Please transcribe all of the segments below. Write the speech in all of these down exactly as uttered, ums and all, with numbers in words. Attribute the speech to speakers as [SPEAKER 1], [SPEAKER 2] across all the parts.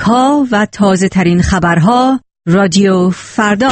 [SPEAKER 1] ها و تازه ترین خبرها رادیو فردا.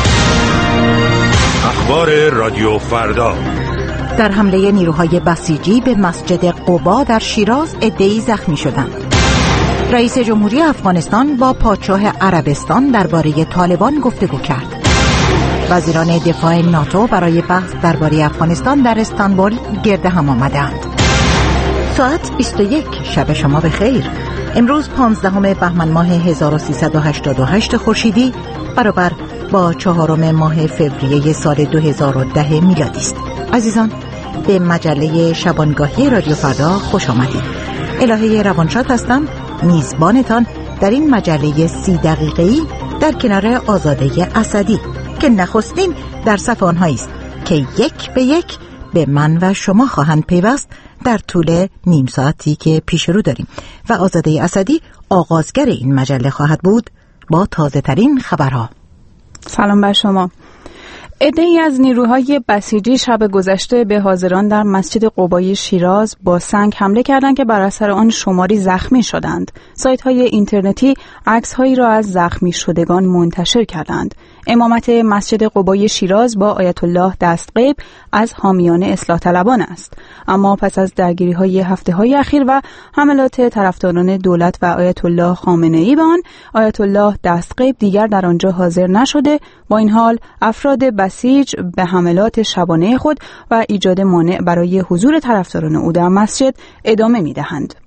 [SPEAKER 2] اخبار رادیو فردا.
[SPEAKER 3] در حمله نیروهای بسیجی به مسجد قبا در شیراز عده‌ای زخمی شدند. رئیس جمهوری افغانستان با پادشاه عربستان درباره طالبان گفتگو کرد. وزیران دفاع ناتو برای بحث درباره افغانستان در استانبول گرد هم آمدند. ساعت بیست و یک شب شما بخیر. امروز پانزدهم بهمن ماه هزار و سیصد و هشتاد و هشت خورشیدی برابر با چهارم ماه فوریه سال دو هزار و ده میلادی است. عزیزان، به مجله شبانگاهی رادیو فردا خوش آمدید. الهه روانشاد هستم، میزبانتان در این مجله سی دقیقه‌ای در کنار آزاده اسدی که نخستین در صف آنهایی است که یک به یک به من و شما خواهند پیوست در طول نیم ساعتی که پیش رو داریم و آزاده اسدی آغازگر این مجله خواهد بود با تازه ترین خبرها.
[SPEAKER 4] سلام بر شما. عده‌ای از نیروهای بسیجی شب گذشته به حاضران در مسجد قبای شیراز با سنگ حمله کردند که بر اثر آن شماری زخمی شدند. سایت‌های اینترنتی عکس‌هایی را از زخمی شدگان منتشر کردند. امامت مسجد قبای شیراز با آیت الله دستغیب از حامیان اصلاح طلبان است، اما پس از درگیری‌های هفته‌های اخیر و حملات طرفداران دولت و آیت الله خامنه‌ای به آن، آیت الله دستغیب دیگر در آنجا حاضر نشده. با این حال افراد بسیج به حملات شبانه خود و ایجاد مانع برای حضور طرفداران او در مسجد ادامه می‌دهند.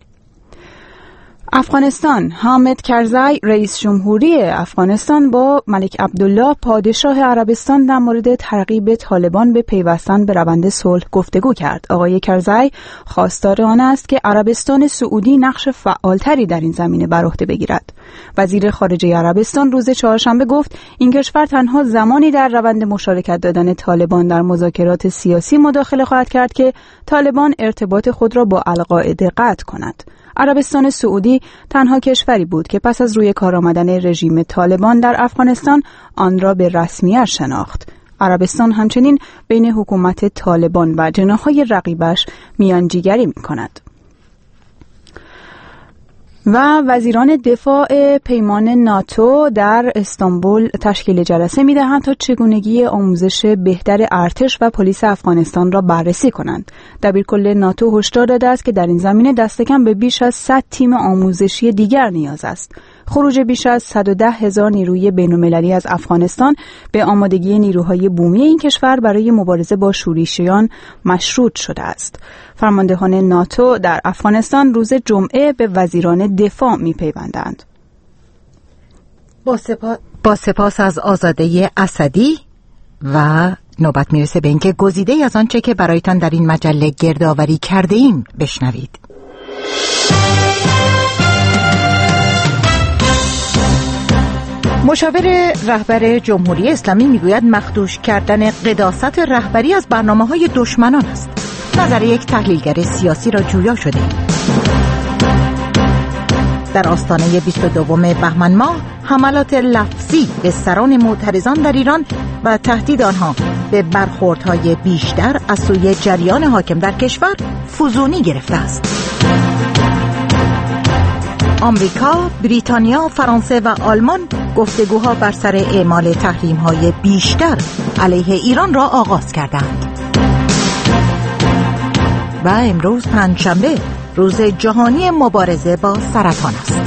[SPEAKER 4] افغانستان. حامد کرزی رئیس جمهوری افغانستان با ملک عبدالله پادشاه عربستان در مورد ترغیب طالبان به پیوستن به روند صلح گفتگو کرد. آقای کرزی خواستار آن است که عربستان سعودی نقش فعالتری در این زمینه بر عهده بگیرد. وزیر خارجه عربستان روز چهارشنبه گفت این کشور تنها زمانی در روند مشارکت دادن طالبان در مذاکرات سیاسی مداخله خواهد کرد که طالبان ارتباط خود را با القاعده قطع کند. عربستان سعودی تنها کشوری بود که پس از روی کار آمدن رژیم طالبان در افغانستان آن را به رسمیت شناخت. عربستان همچنین بین حکومت طالبان و جناح‌های رقیبش میانجیگری می‌کند. و وزیران دفاع پیمان ناتو در استانبول تشکیل جلسه می‌دهند تا چگونگی آموزش بهتر ارتش و پلیس افغانستان را بررسی کنند. دبیرکل ناتو هشدار داده است که در این زمینه دست کم به بیش از صد تیم آموزشی دیگر نیاز است. خروج بیش از صد و ده هزار نیروی بین‌المللی از افغانستان به آمادگی نیروهای بومی این کشور برای مبارزه با شورشیان مشروط شده است. فرماندهان ناتو در افغانستان روز جمعه به وزیران دفاع می‌پیوندند.
[SPEAKER 3] با سپاس با سپاس از آزاده اسدی و نوبت میرسه به اینکه گزیده‌ای از آنچه که برایتان در این مجله گردآوری کرده ایم بشنوید. مشاور رهبر جمهوری اسلامی میگوید مخدوش کردن قداست رهبری از برنامه‌های دشمنان است. نظر یک تحلیلگر سیاسی را جویا شده. در آستانه بیست و دوم بهمن ماه حملات لفظی به سران معترضان در ایران و تهدید آنها به برخوردهای بیشتر از سوی جریان حاکم در کشور فزونی گرفته است. آمریکا، بریتانیا، فرانسه و آلمان گفتگوها بر سر اعمال تحریم‌های بیشتر علیه ایران را آغاز کردند. و امروز پنجشنبه روز جهانی مبارزه با سرطان است.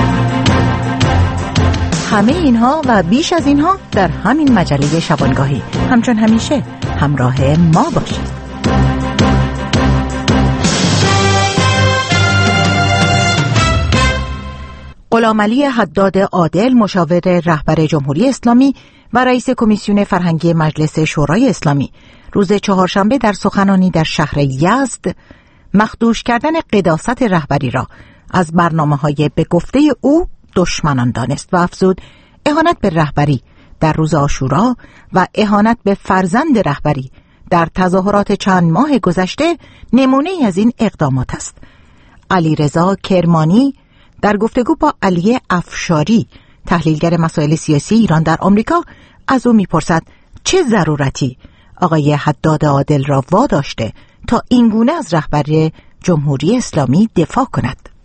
[SPEAKER 3] همه اینها و بیش از اینها در همین مجله شبانگاهی. همچون همیشه همراه ما باشید. غلامعلی حداد عادل، مشاور رهبر جمهوری اسلامی و رئیس کمیسیون فرهنگی مجلس شورای اسلامی، روز چهارشنبه در سخنانی در شهر یزد مخدوش کردن قداست رهبری را از برنامه‌های به گفته او دشمنان دانست و افزود اهانت به رهبری در روز عاشورا و اهانت به فرزند رهبری در تظاهرات چند ماه گذشته نمونه از این اقدامات است. علیرضا کرمانی در گفتگو با علی افشاری، تحلیلگر مسائل سیاسی ایران در آمریکا، از او میپرسد چه ضرورتی آقای حداد عادل را واداشته تا اینگونه از رهبری جمهوری اسلامی دفاع کند.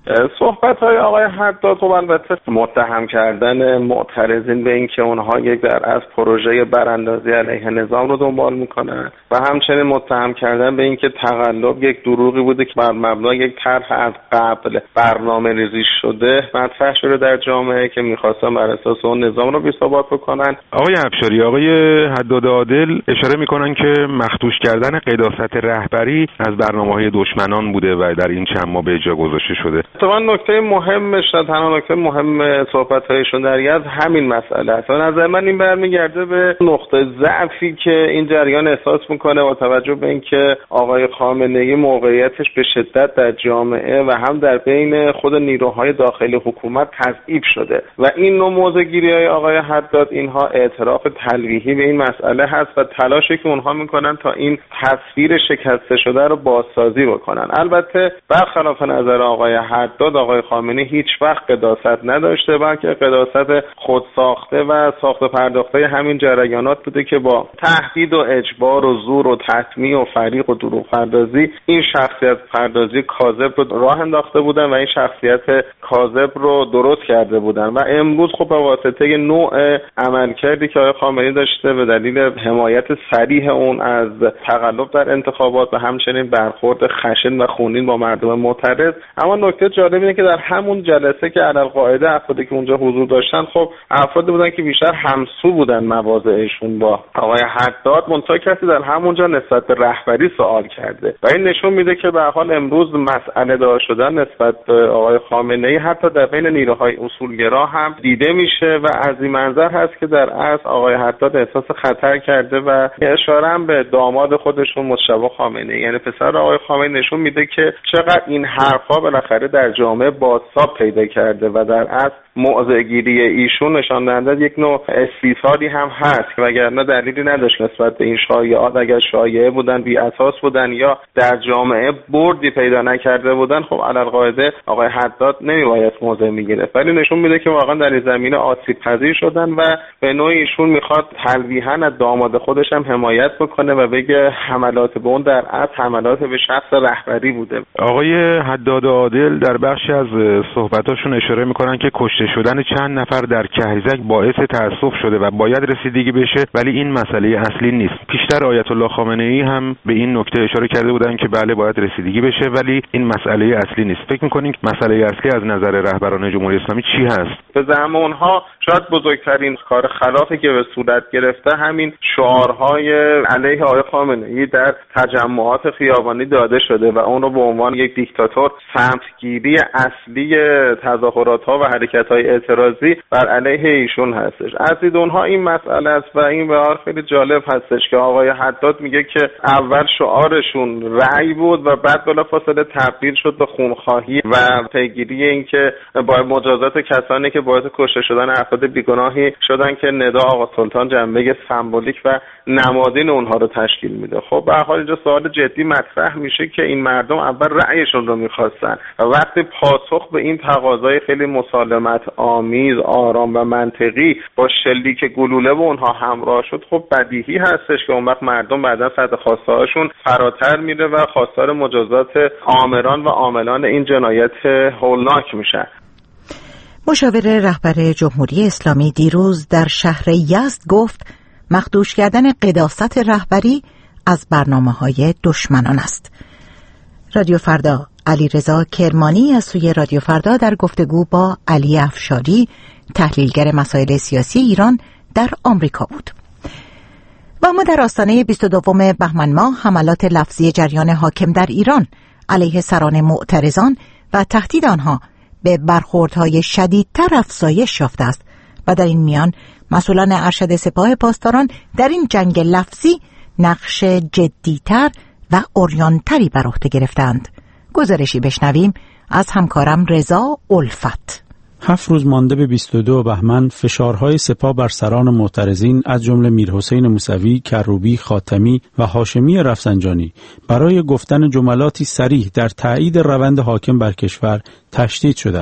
[SPEAKER 5] صحبت‌های آقای حداد خب البته متهم کردن معترضین به اینکه اونها یک در از پروژه براندازی علیه نظام رو دنبال میکنن و همچنین متهم کردن به اینکه تقلب یک دروغی بوده که بر مبنای یک طرح از قبل برنامه‌ریزی شده مطرح شده در جامعه که می‌خواستن بر اساس اون نظام رو بی‌ثبات بکنن.
[SPEAKER 2] آقای افشاری، آقای حداد عادل اشاره میکنن که مخدوش کردن قداست رهبری از برنامه‌های دشمنان بوده و در این چند ماه به اجرا گذاشته شده.
[SPEAKER 5] اتفاقا نکته مهمش تنها نکته مهم صحبت‌هایشون در یز همین مسئله است. به نظر من این برمیگرده به نقطه ضعفی که این جریان احساس میکنه با توجه به اینکه آقای خامنه‌ای موقعیتش به شدت در جامعه و هم در بین خود نیروهای داخلی حکومت تضعیف شده و این نوع موضع‌گیری‌های آقای حداد اینها اعتراف تلویحی به این مسئله هست و تلاشی که اونها میکنن تا این تصویر شکسته شده رو بازسازی بکنن. البته برخلاف نظر آقای حداد، آقای خامنه‌ای هیچ وقت قداست نداشته بلکه قداست خود ساخته و ساخته پرداخته همین جریانات بوده که با تهدید و اجبار و زور و تطمیع و فریق و دروغ پردازی این شخصیت پردازی کاذب رو راه انداخته بودن و این شخصیت کاذب رو درست کرده بودن و امروز خب به واسطه نوع عملکردی که آقای خامنه‌ای داشته به دلیل حمایت صریح اون از تقلب در انتخابات و همچنین برخورد خشن و خونین با مردم معترض. اما نکته جالب اینه که در همون جلسه که علالقاعده افرادی که اونجا حضور داشتن خب افرادی بودن که بیشتر همسو بودن مواضعشون با آقای حداد، منتها کسی در همونجا نسبت به رهبری سوال کرده و این نشون میده که به هر حال امروز مسئله دار شدن نسبت به آقای خامنه‌ای حتی در بین نیروهای اصولگرا هم دیده میشه و از این منظر هست که در اصل آقای حداد احساس خطر کرده و اشاره هم به داماد خودشون مجتبی خامنه‌ای یعنی پسر آقای خامنه‌ای نشون میده که چقدر این حرفا بالاخره در جامعه بازتاب پیدا کرده و در اصل موضع‌گیری ایشون نشان دهنده یک نوع استیصالی هم هست که وگرنه دلیلی نداشت نسبت به این شایعات اگر شایعه بودن بی اساس بودن یا در جامعه بردی پیدا نکرده بودن خب علالقاعده آقای حداد نمیباید موضع میگرفت، ولی نشون میده که واقعا در این زمینه آسیب پذیر شدن و به نوعی ایشون میخواد تلویحاً از داماد خودش هم حمایت بکنه و بگه حملات به اون در اصل حملات به شخص رهبری بوده.
[SPEAKER 2] آقای حداد عادل در بخشی از صحبتاشون اشاره میکنن که کشته شدن چند نفر در کهریزک باعث تأسف شده و باید رسیدگی بشه، ولی این مسئله اصلی نیست. پیشتر آیت الله خامنه‌ای هم به این نکته اشاره کرده بودن که بله باید رسیدگی بشه ولی این مسئله اصلی نیست. فکر می‌کنید مسئله اصلی از نظر رهبران جمهوری اسلامی چی هست؟
[SPEAKER 5] به زعم اونها شاید بزرگترین کار خلافی که به صورت گرفته همین شعارهای علیه آقای خامنه‌ای در تجمعات خیابانی داده شده و اون رو به عنوان یک دیکتاتور سمتگیری اصلی تظاهرات‌ها و حرکت‌های اعتراضی بر علیه ایشون هستش. از دید اونها این مسئله است و این به حال خیلی جالب هستش که آقای حداد میگه که اول شعارشون رأی بود و بعد بلافاصله تبدیل شد به خونخواهی و پیگیری این که با مجازات کسانی که باعث کشته شدن افراد بیگناهی شدن که ندا آقا سلطان جنبه سمبولیک و نمادین اونها رو تشکیل میده. خب به هر حال اینجا سوال جدی مطرح میشه که این مردم اول رأیشون رو میخواستن و وقتی پاسخ به این تقاضای خیلی مسالمت آمیز آرام و منطقی با شلیک گلوله به اونها همراه شد خب بدیهی هستش که اون وقت مردم بعدا سطح خواسته هاشون فراتر میره و خواستار مجازات آمران و عاملان این جنایت هولناک میشن.
[SPEAKER 3] مشاور رهبر جمهوری اسلامی دیروز در شهر یزد گفت مخدوش کردن قداست رهبری از برنامه‌های دشمنان است. رادیو فردا، علیرضا کرمانی از سوی رادیو فردا در گفتگو با علی افشاری، تحلیلگر مسائل سیاسی ایران در آمریکا بود. و ما در آستانه بیست و دوم بهمن ماه حملات لفظی جریان حاکم در ایران علیه سران معترضان و تهدید آنها به برخوردهای شدیدتر افزایش یافته است و در این میان مسئولان ارشد سپاه پاسداران در این جنگ لفظی نقش جدیتر و عریان‌تری بر عهده گرفتند. گزارشی بشنویم از همکارم رضا الفت.
[SPEAKER 6] هفت روز مانده به بیست و دو بهمن فشارهای سپاه بر سران معترضین از جمله میرحسین موسوی، کروبی، خاتمی و هاشمی رفسنجانی برای گفتن جملاتی صریح در تایید روند حاکم بر کشور تشدید شده است.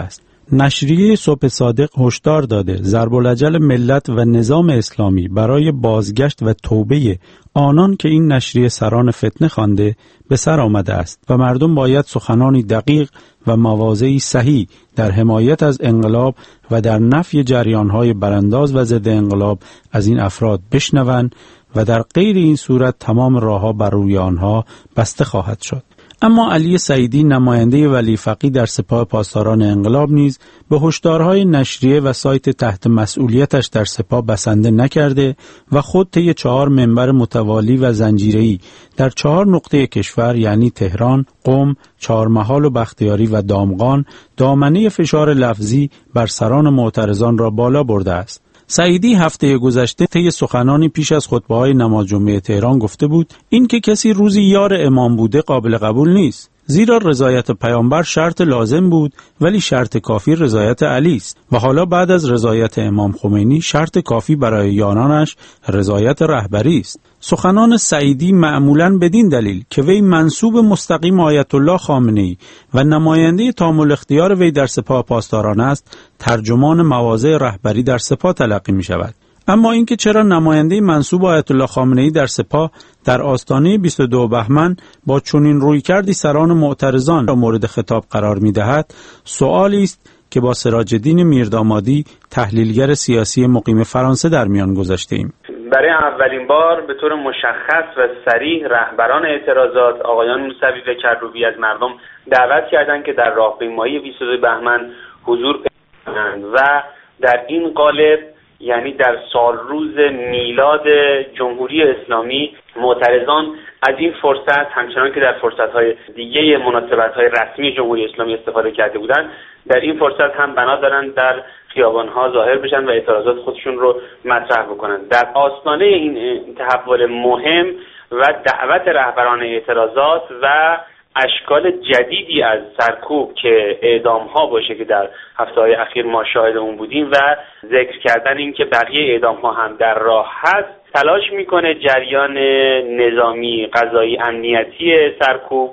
[SPEAKER 6] نشریه صبح صادق هشدار داده ضرب‌الاجل ملت و نظام اسلامی برای بازگشت و توبه آنان که این نشریه سران فتنه خوانده به سر آمده است و مردم باید سخنانی دقیق و مواضعی صحیح در حمایت از انقلاب و در نفی جریان‌های برانداز و ضد انقلاب از این افراد بشنوند و در غیر این صورت تمام راه‌ها بر روی آنها بسته خواهد شد. اما علی سعیدی نماینده ولی فقیه در سپاه پاسداران انقلاب نیز به هشدارهای نشریه و سایت تحت مسئولیتش در سپاه بسنده نکرده و خود طی چهار منبر متوالی و زنجیره‌ای در چهار نقطه کشور یعنی تهران، قم، چهارمحال و بختیاری و دامغان دامنه فشار لفظی بر سران معترضان را بالا برده است. سعیدی هفته گذشته طی سخنانی پیش از خطبه‌های نماز جمعه تهران گفته بود این که کسی روزی یار امام بوده قابل قبول نیست، زیرا رضایت پیامبر شرط لازم بود ولی شرط کافی رضایت علی است و حالا بعد از رضایت امام خمینی شرط کافی برای یارانش رضایت رهبری است. سخنان سعیدی معمولاً بدین دلیل که وی منسوب مستقیم آیت الله خامنه‌ای و نماینده تام الاختیار وی در سپاه پاسداران است، ترجمان مواضع رهبری در سپاه تلقی می شود. اما اینکه چرا نماینده منسوب آیت الله خامنه‌ای در سپاه در آستانه بیست و دو بهمن با چنین رویکردی سران معترضان را مورد خطاب قرار می‌دهد، سؤالی است که با سراج‌الدین میردامادی تحلیلگر سیاسی مقیم فرانسه در میان گذاشته‌ایم.
[SPEAKER 5] برای اولین بار به طور مشخص و صریح رهبران اعتراضات آقایان موسوی و کروبی از مردم دعوت کردند که در راهپیمایی بیست و دو بهمن حضور پیدا کنند و در این قالب یعنی در سال روز میلاد جمهوری اسلامی معترضان از این فرصت همچنان که در فرصت‌های دیگه مناسبت‌های رسمی جمهوری اسلامی استفاده کرده بودند، در این فرصت هم بنا دارند در خیابان‌ها ظاهر بشن و اعتراضات خودشون رو مطرح بکنن. در آستانه این تحول مهم و دعوت رهبران اعتراضات و اشکال جدیدی از سرکوب که اعدام ها باشه که در هفته های اخیر ما شاهد اون بودیم و ذکر کردن این که بقیه اعدام ها هم در راه هست، تلاش میکنه جریان نظامی قضایی امنیتی سرکوب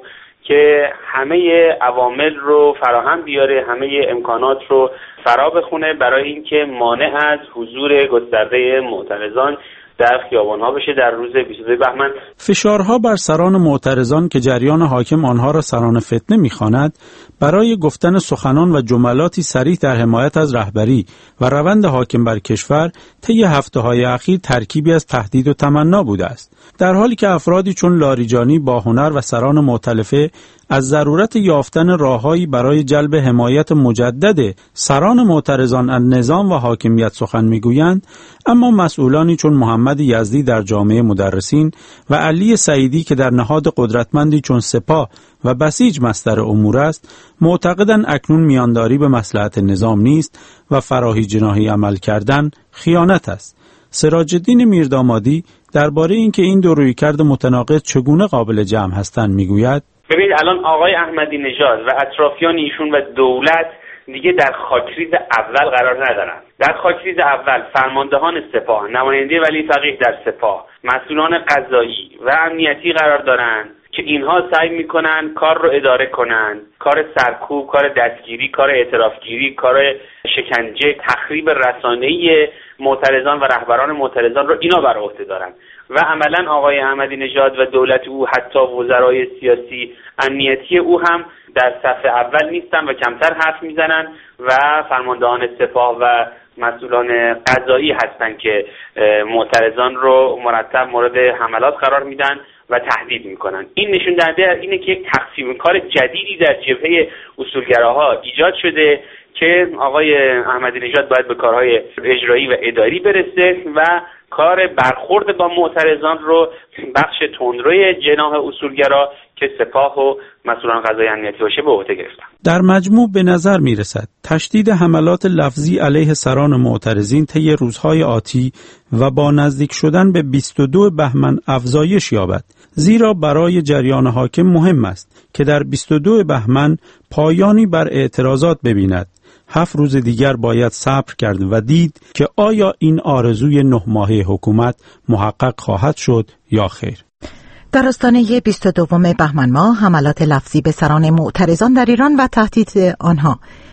[SPEAKER 5] که همه عوامل رو فراهم بیاره، همه امکانات رو فرا بخونه برای اینکه مانع از حضور گسترده معترضان در خیابان‌ها بشه در روز بیست و دو بهمن.
[SPEAKER 6] فشارها بر سران معترضان که جریان حاکم آنها را سران فتنه می‌خواند برای گفتن سخنان و جملاتی صریح در حمایت از رهبری و روند حاکم بر کشور طی هفته‌های اخیر ترکیبی از تهدید و تمنا بوده است، در حالی که افرادی چون لاریجانی با هنر و سران مؤتلفه از ضرورت یافتن راههایی برای جلب حمایت مجدد سران معترضان از نظام و حاکمیت سخن میگویند، اما مسئولانی چون محمد یزدی در جامعه مدرسین و علی سعیدی که در نهاد قدرتمندی چون سپاه و بسیج مصدر امور است، معتقدند اکنون میانداری به مصلحت نظام نیست و فراحی جناحی عمل کردن خیانت است. سراج‌الدین میردامادی درباره اینکه این دو رویکرد متناقض چگونه قابل جمع هستند میگوید:
[SPEAKER 5] ببینید الان آقای احمدی نژاد و اطرافیان ایشون و دولت دیگه در خاکریز اول قرار ندارن. در خاکریز اول فرماندهان سپاه، نماینده ولی فقیه در سپاه، مسئولان قضایی و امنیتی قرار دارن که اینها سعی میکنن کار رو اداره کنن، کار سرکوب، کار دستگیری، کار اعترافگیری، کار شکنجه، تخریب رسانه‌ای معترضان و رهبران معترضان رو اینا بر عهده دارن و عملا آقای احمدی نژاد و دولت او، حتی وزرای سیاسی امنیتی او هم در صف اول نیستن و کمتر حرف میزنن و فرماندهان سپاه و مسئولان قضایی هستن که معترضان رو مرتب مورد حملات قرار میدن و تهدید میکنن. این نشون دهنده اینه که یک تقسیم کار جدیدی در جبهه اصولگراها ایجاد شده که آقای احمدی نژاد باید به کارهای اجرایی و اداری برسه و کار برخورد با معترضان رو بخش تندروی جناح اصولگرا که سپاه و مسئولان قضایی امنیتی باشه به عهده گرفتن.
[SPEAKER 6] در مجموع به نظر می رسد تشدید حملات لفظی علیه سران معترضین طی روزهای آتی و با نزدیک شدن به بیست و دو بهمن افزایش یابد، زیرا برای جریان حاکم مهم است که در بیست و دو بهمن پایانی بر اعتراضات ببیند. هفت روز دیگر باید صبر کرد و دید که آیا این آرزوی نه ماهه حکومت محقق خواهد شد یا خیر.
[SPEAKER 3] در آستانه بیست و دوم بهمن ماه حملات لفظی به سران معترضان در ایران و تهدید آنها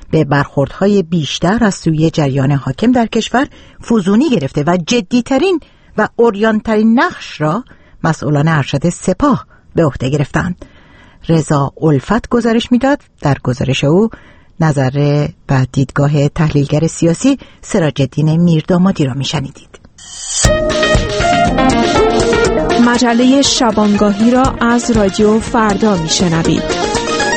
[SPEAKER 3] به برخوردهای بیشتر از سوی جریان حاکم در کشور فزونی گرفته و جدیترین و عریان‌ترین نقش را مسئولان ارشد سپاه به عهده گرفتند. رضا الفت گزارش میداد. در گزارش او نظر و دیدگاه تحلیلگر سیاسی سراج الدین میردامادی را میشنیدید.
[SPEAKER 7] مجله شبانگاهی را از رادیو فردا میشنوید.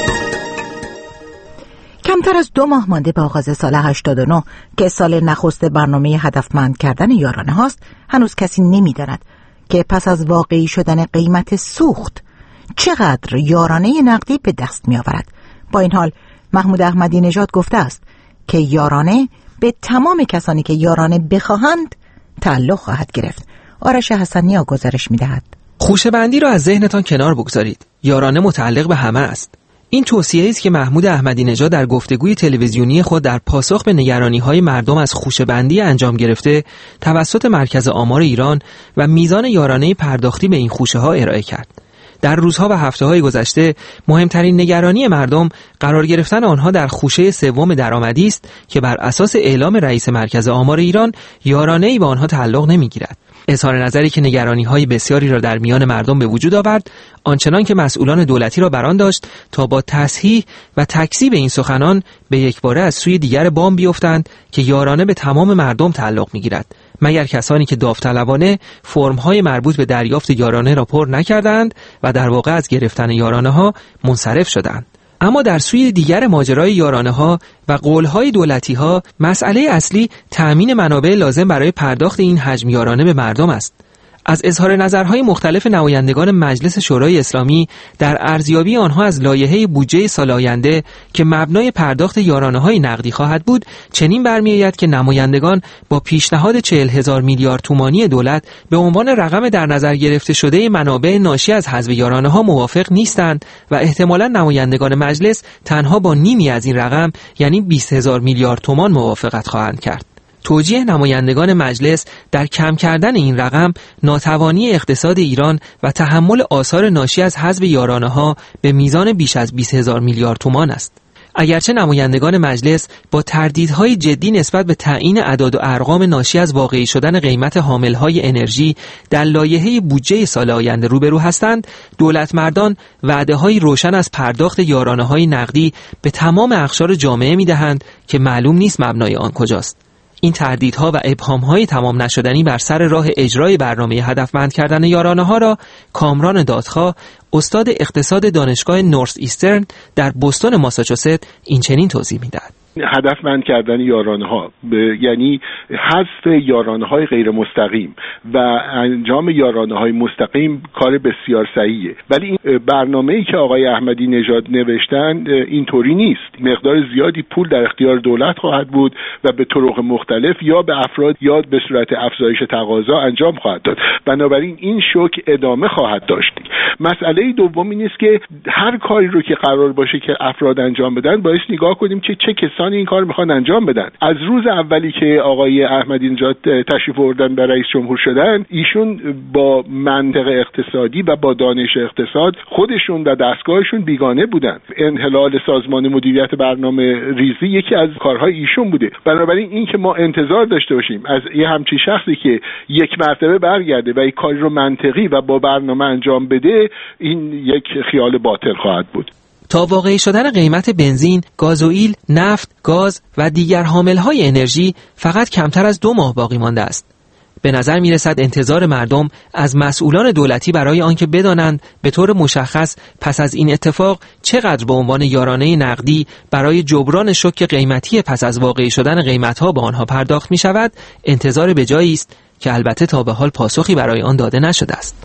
[SPEAKER 3] کمتر از دو ماه مانده به آغاز سال هشتاد و نه که سال نخست برنامه هدفمند کردن یارانه هاست، هنوز کسی نمی‌داند که پس از واقعی شدن قیمت سوخت چقدر یارانه نقدی به دست می‌آورد. با این حال محمود احمدی نژاد گفته است که یارانه به تمام کسانی که یارانه بخواهند تعلق خواهد گرفت. آرش حسنیا گزارش می‌دهد.
[SPEAKER 8] خوشه‌بندی را از ذهنتان کنار بگذارید. یارانه متعلق به همه است. این توصیه‌ای است که محمود احمدی نژاد در گفتگوی تلویزیونی خود در پاسخ به نگرانی‌های مردم از خوشه‌بندی انجام گرفته توسط مرکز آمار ایران و میزان یارانه پرداختی به این خوشه‌ها ارائه کرد. در روزها و هفته‌های گذشته مهمترین نگرانی مردم قرار گرفتن آنها در خوشه سوم درآمدی است که بر اساس اعلام رئیس مرکز آمار ایران یارانه‌ای به آنها تعلق نمی‌گیرد. اظهار نظری که نگرانی‌های بسیاری را در میان مردم به وجود آورد، آنچنان که مسئولان دولتی را بران داشت تا با تصحیح و تکذیب این سخنان به یکباره از سوی دیگر بام بیفتند که یارانه به تمام مردم تعلق می‌گیرد، مگر کسانی که داوطلبانه فرم‌های مربوط به دریافت یارانه را پر نکردند و در واقع از گرفتن یارانه‌ها منصرف شدند. اما در سوی دیگر ماجرای یارانه ها و قولهای دولتی ها، مسئله اصلی تأمین منابع لازم برای پرداخت این حجم یارانه به مردم است. از اظهار نظرهای مختلف نمایندگان مجلس شورای اسلامی در ارزیابی آنها از لایحه بودجه سال آینده که مبنای پرداخت یارانه‌های نقدی خواهد بود، چنین برمی‌آید که نمایندگان با پیشنهاد چهل هزار میلیارد تومانی دولت به عنوان رقم در نظر گرفته شده منابع ناشی از حذف یارانه‌ها موافق نیستند و احتمالاً نمایندگان مجلس تنها با نیمی از این رقم یعنی بیست هزار میلیارد تومان موافقت خواهند کرد. توجیه نمایندگان مجلس در کم کردن این رقم ناتوانی اقتصاد ایران و تحمل آثار ناشی از حذف یارانه‌ها به میزان بیش از بیست هزار میلیارد تومان است. اگرچه نمایندگان مجلس با تردیدهای جدی نسبت به تعیین اعداد و ارقام ناشی از واقعی شدن قیمت حاملهای انرژی در لایحه بودجه سال آینده روبرو هستند، دولت مردان وعده‌های روشن از پرداخت یارانه‌های نقدی به تمام اقشار جامعه می‌دهند که معلوم نیست مبنای آن کجاست. این تردیدها و ابهام‌های تمام نشدنی بر سر راه اجرای برنامه هدفمند کردن یارانه‌ها را کامران دادخواه، استاد اقتصاد دانشگاه نورث ایسترن در بوستون ماساچوست، این چنین توضیح می‌دهد.
[SPEAKER 9] هدفمند کردن یارانه‌ها یعنی حذف یارانه‌های غیر مستقیم و انجام یارانه‌های مستقیم کار بسیار صحیحه، ولی این برنامه‌ای که آقای احمدی نژاد نوشتن اینطوری نیست. مقدار زیادی پول در اختیار دولت خواهد بود و به طرق مختلف یا به افراد یا به صورت افزایش تقاضا انجام خواهد داد. بنابراین این شوک ادامه خواهد داشت. مسئله دوم این است که هر کاری رو که قرار باشه که افراد انجام بدن، باید نگاه کنیم که چه کسانی این کار میخوان انجام بدن. از روز اولی که آقای احمدی نژاد تشریف آوردن به رئیس جمهور شدن، ایشون با منطق اقتصادی و با دانش اقتصاد خودشون و دستگاهشون بیگانه بودن. انحلال سازمان مدیریت برنامه ریزی یکی از کارهای ایشون بوده. بنابراین این که ما انتظار داشته باشیم از یه همچین شخصی که یک مرتبه برگرده و یک کاری رو منطقی و با برنامه انجام بده، این یک خیال باطل خواهد بود.
[SPEAKER 8] تا واقعی شدن قیمت بنزین، گازوئیل، نفت، گاز و دیگر حاملهای انرژی فقط کمتر از دو ماه باقی مانده است. به نظر می رسد انتظار مردم از مسئولان دولتی برای آنکه بدانند به طور مشخص پس از این اتفاق چقدر به عنوان یارانه نقدی برای جبران شوک قیمتی پس از واقعی شدن قیمتها به آنها پرداخت می شود، انتظار به جایی است که البته تا به حال پاسخی برای آن داده نشده است.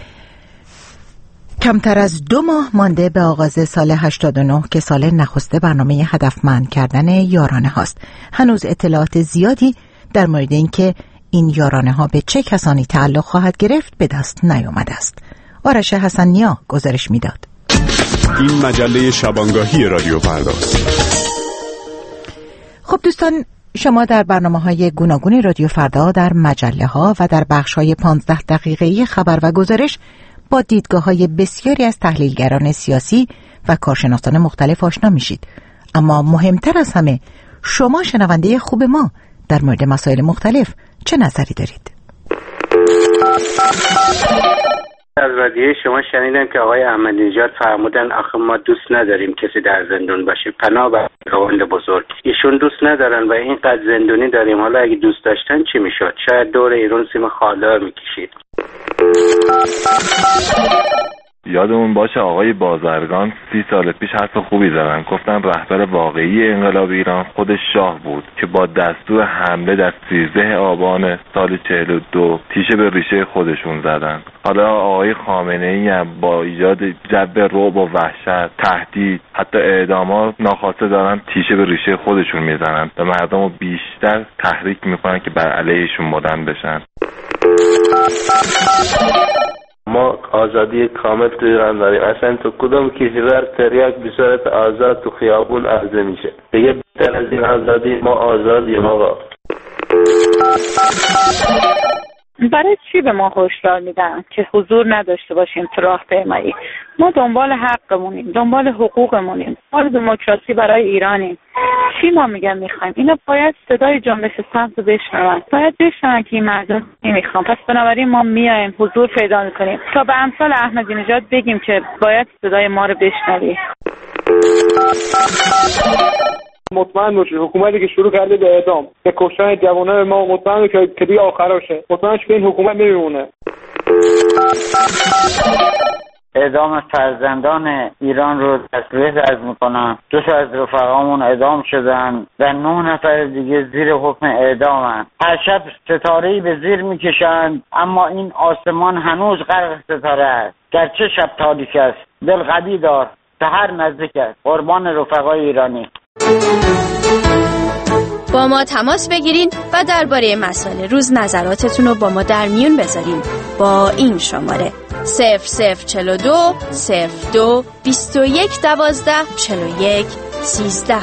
[SPEAKER 3] کمتر از دو ماه مانده به آغاز سال هشتاد و نه که سال نخست برنامه هدفمند کردن یارانه هاست. هنوز اطلاعات زیادی در مورد اینکه این یارانه ها به چه کسانی تعلق خواهد گرفت به دست نیامده است. آرش حسنیا گزارش میداد.
[SPEAKER 10] این مجله شبانگاهی رادیو فرداست.
[SPEAKER 3] خب دوستان، شما در برنامه‌های گوناگون رادیو فردا، در مجله‌ها و در بخش‌های پانزده دقیقه‌ای خبر و گزارش با دیدگاه‌های بسیاری از تحلیلگران سیاسی و کارشناسان مختلف آشنا میشید. اما مهمتر از همه شما شنونده خوب ما در مورد مسائل مختلف چه نظری دارید؟
[SPEAKER 11] از رادیوی شما شنیدم که آقای احمدی نژاد فرمودن آخه ما دوست نداریم کسی در زندان باشه، پناه بر خداوند بزرگ. ایشون دوست ندارن و اینقدر زندانی داریم، حالا اگه دوست داشتن چی میشد؟ شاید دور ایران سیم خالدار میکشید.
[SPEAKER 12] یادمون باشه آقای بازرگان سی سال پیش حرف خوبی زدن، گفتن رهبر واقعی انقلاب ایران خود شاه بود که با دستور حمله در سیزده آبان سال چهل و دو تیشه به ریشه خودشون زدن. حالا آقای خامنه‌ای هم با ایجاد جو رعب و وحشت، تهدید، حتی اعدامات ناخواسته دارن تیشه به ریشه خودشون میزنن و مردم رو بیشتر تحریک میکنن که بر علیهشون بلند بشن.
[SPEAKER 13] ما آزادی کامل تو ایران داریم، اصلا تو کدوم کشور تریاک به صورت آزاد تو خیابون عرضه میشه؟ دیگه بیشتر از این آزادی ما آزادیم آقا.
[SPEAKER 14] برای چی به ما هشدار میدن که حضور نداشته باشیم تو راهپیمایی؟ ما دنبال حقمونیم، دنبال حقوقمونیم، دنبال دموکراسی برای ایرانیم. چی ما میگن میخوایم؟ اینا باید صدای جنبش سبز رو بشنون، باید بشنون که این مردم نمیخوام. پس بنابراین ما میایم حضور پیدا میکنیم تا به امثال احمدی نژاد بگیم که باید صدای ما رو بشنوی.
[SPEAKER 15] مطمئن باشید حکومتی که شروع کرده به اعدام، به کشتن جوانان ما، مطمئن که که دیگه آخراشه، مطمئن که این حکومت نمیمونه.
[SPEAKER 16] اعدام فرزندان ایران رو تصویح عرض میکنم. دو تا از رفقامون اعدام شدن و نه نفر دیگه زیر حکم اعدامن. هر شب ستاره‌ای به زیر میکشن، اما این آسمان هنوز غرق ستاره است. گرچه شب تاریک است، دل قوی دار، سحر نزدیک است. قربان رفقای ایرانی.
[SPEAKER 17] با ما تماس بگیرین و درباره مسائل روز نظراتتون رو با ما در میون بذارین با این شماره صفر صفر چهل و دو صفر دو بیست و یک دوازده چهل و یک سیزده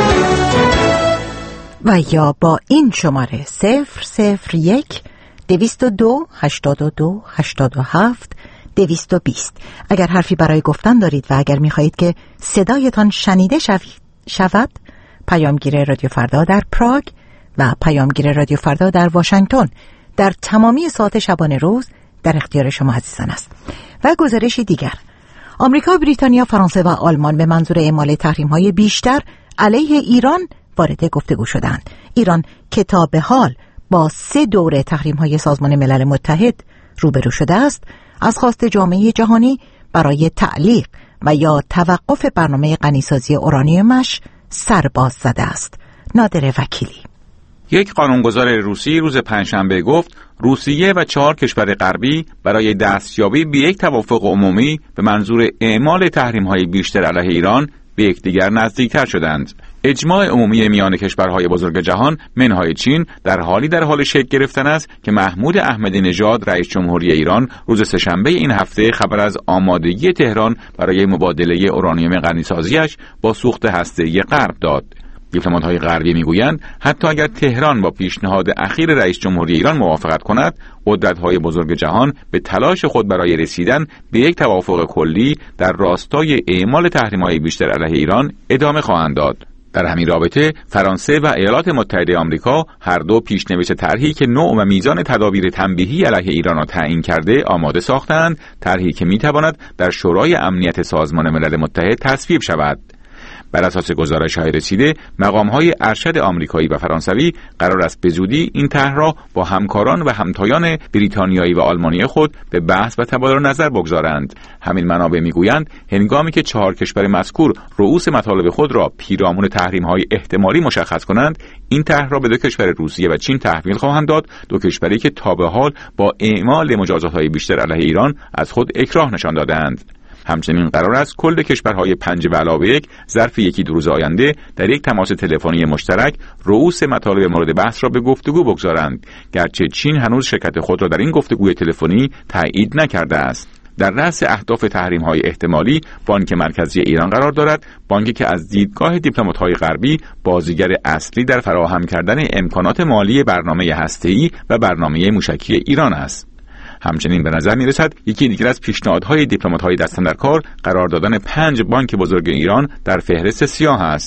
[SPEAKER 3] و یا با این شماره صفر صفر یک دویست و دو هشتاد و دو هشتاد و هفت دویست و بیست. اگر حرفی برای گفتن دارید و اگر میخواهید که صدایتان شنیده شود، پیامگیر رادیو فردا در پراگ و پیامگیر رادیو فردا در واشنگتن در تمامی ساعت شبانه روز در اختیار شما عزیزان است. و گزارشی دیگر، آمریکا، بریتانیا، فرانسه و آلمان به منظور اعمال تحریم‌های بیشتر علیه ایران وارد گفتگو شدند. ایران که تا به حال با سه دوره تحریم‌های سازمان ملل متحد روبرو شده است، از خواست جامعه جهانی برای تعلیق و یا توقف برنامه غنیسازی اورانیومش سرباز زده است. نادر وکیلی.
[SPEAKER 18] یک قانونگذار روسی روز پنجشنبه گفت روسیه و چهار کشور غربی برای دستیابی به یک توافق عمومی به منظور اعمال تحریم‌های بیشتر علیه ایران به یکدیگر نزدیکتر شدند. اجماع عمومی میان کشورهای بزرگ جهان منهای چین در حالی در حال شکل گرفتن است که محمود احمدی نژاد رئیس جمهوری ایران روز سه‌شنبه این هفته خبر از آمادگی تهران برای مبادله اورانیوم غنیسازیش با سوخت هسته‌ای غرب داد. دیپلمات‌های غربی میگویند حتی اگر تهران با پیشنهاد اخیر رئیس جمهوری ایران موافقت کند، قدرت‌های بزرگ جهان به تلاش خود برای رسیدن به یک توافق کلی در راستای اعمال تحریم‌های بیشتر علیه ایران ادامه خواهند داد. در همین رابطه فرانسه و ایالات متحده آمریکا هر دو پیشنوشت طرحی که نوع و میزان تدابیر تنبیهی علیه ایران را تعیین کرده آماده ساختند، طرحی که میتواند در شورای امنیت سازمان ملل متحد تصویب شود. بر اساس گزارش‌های رسیده، مقام‌های ارشد آمریکایی و فرانسوی قرار است به زودی این طرح را با همکاران و همتایان بریتانیایی و آلمانی خود به بحث و تبادل نظر بگذارند. همین منابع میگویند هنگامی که چهار کشور مذکور رؤوس مطالب خود را پیرامون تحریم‌های احتمالی مشخص کنند، این طرح را به دو کشور روسیه و چین تحویل خواهند داد، دو کشوری که تا به حال با اعمال مجازات‌های بیشتر علیه ایران از خود اکراه نشان داده‌اند. همچنین قرار است کل کشورهای پنج به علاوه یک ظرف یکی دو روز آینده در یک تماس تلفنی مشترک رؤوس مطالب مورد بحث را به گفتگو بگذارند، گرچه چین هنوز شرکت خود را در این گفتگوی تلفنی تایید نکرده است. در رأس اهداف تحریم‌های احتمالی بانک مرکزی ایران قرار دارد، بانکی که از دیدگاه دیپلمات‌های غربی بازیگر اصلی در فراهم کردن امکانات مالی برنامه هسته‌ای و برنامه موشکی ایران است. همچنین به نظر می رسد یکی دیگر از پیشنهادهای دیپلمات‌های دست اندرکار قرار دادن پنج بانک بزرگ ایران در فهرست سیاه است.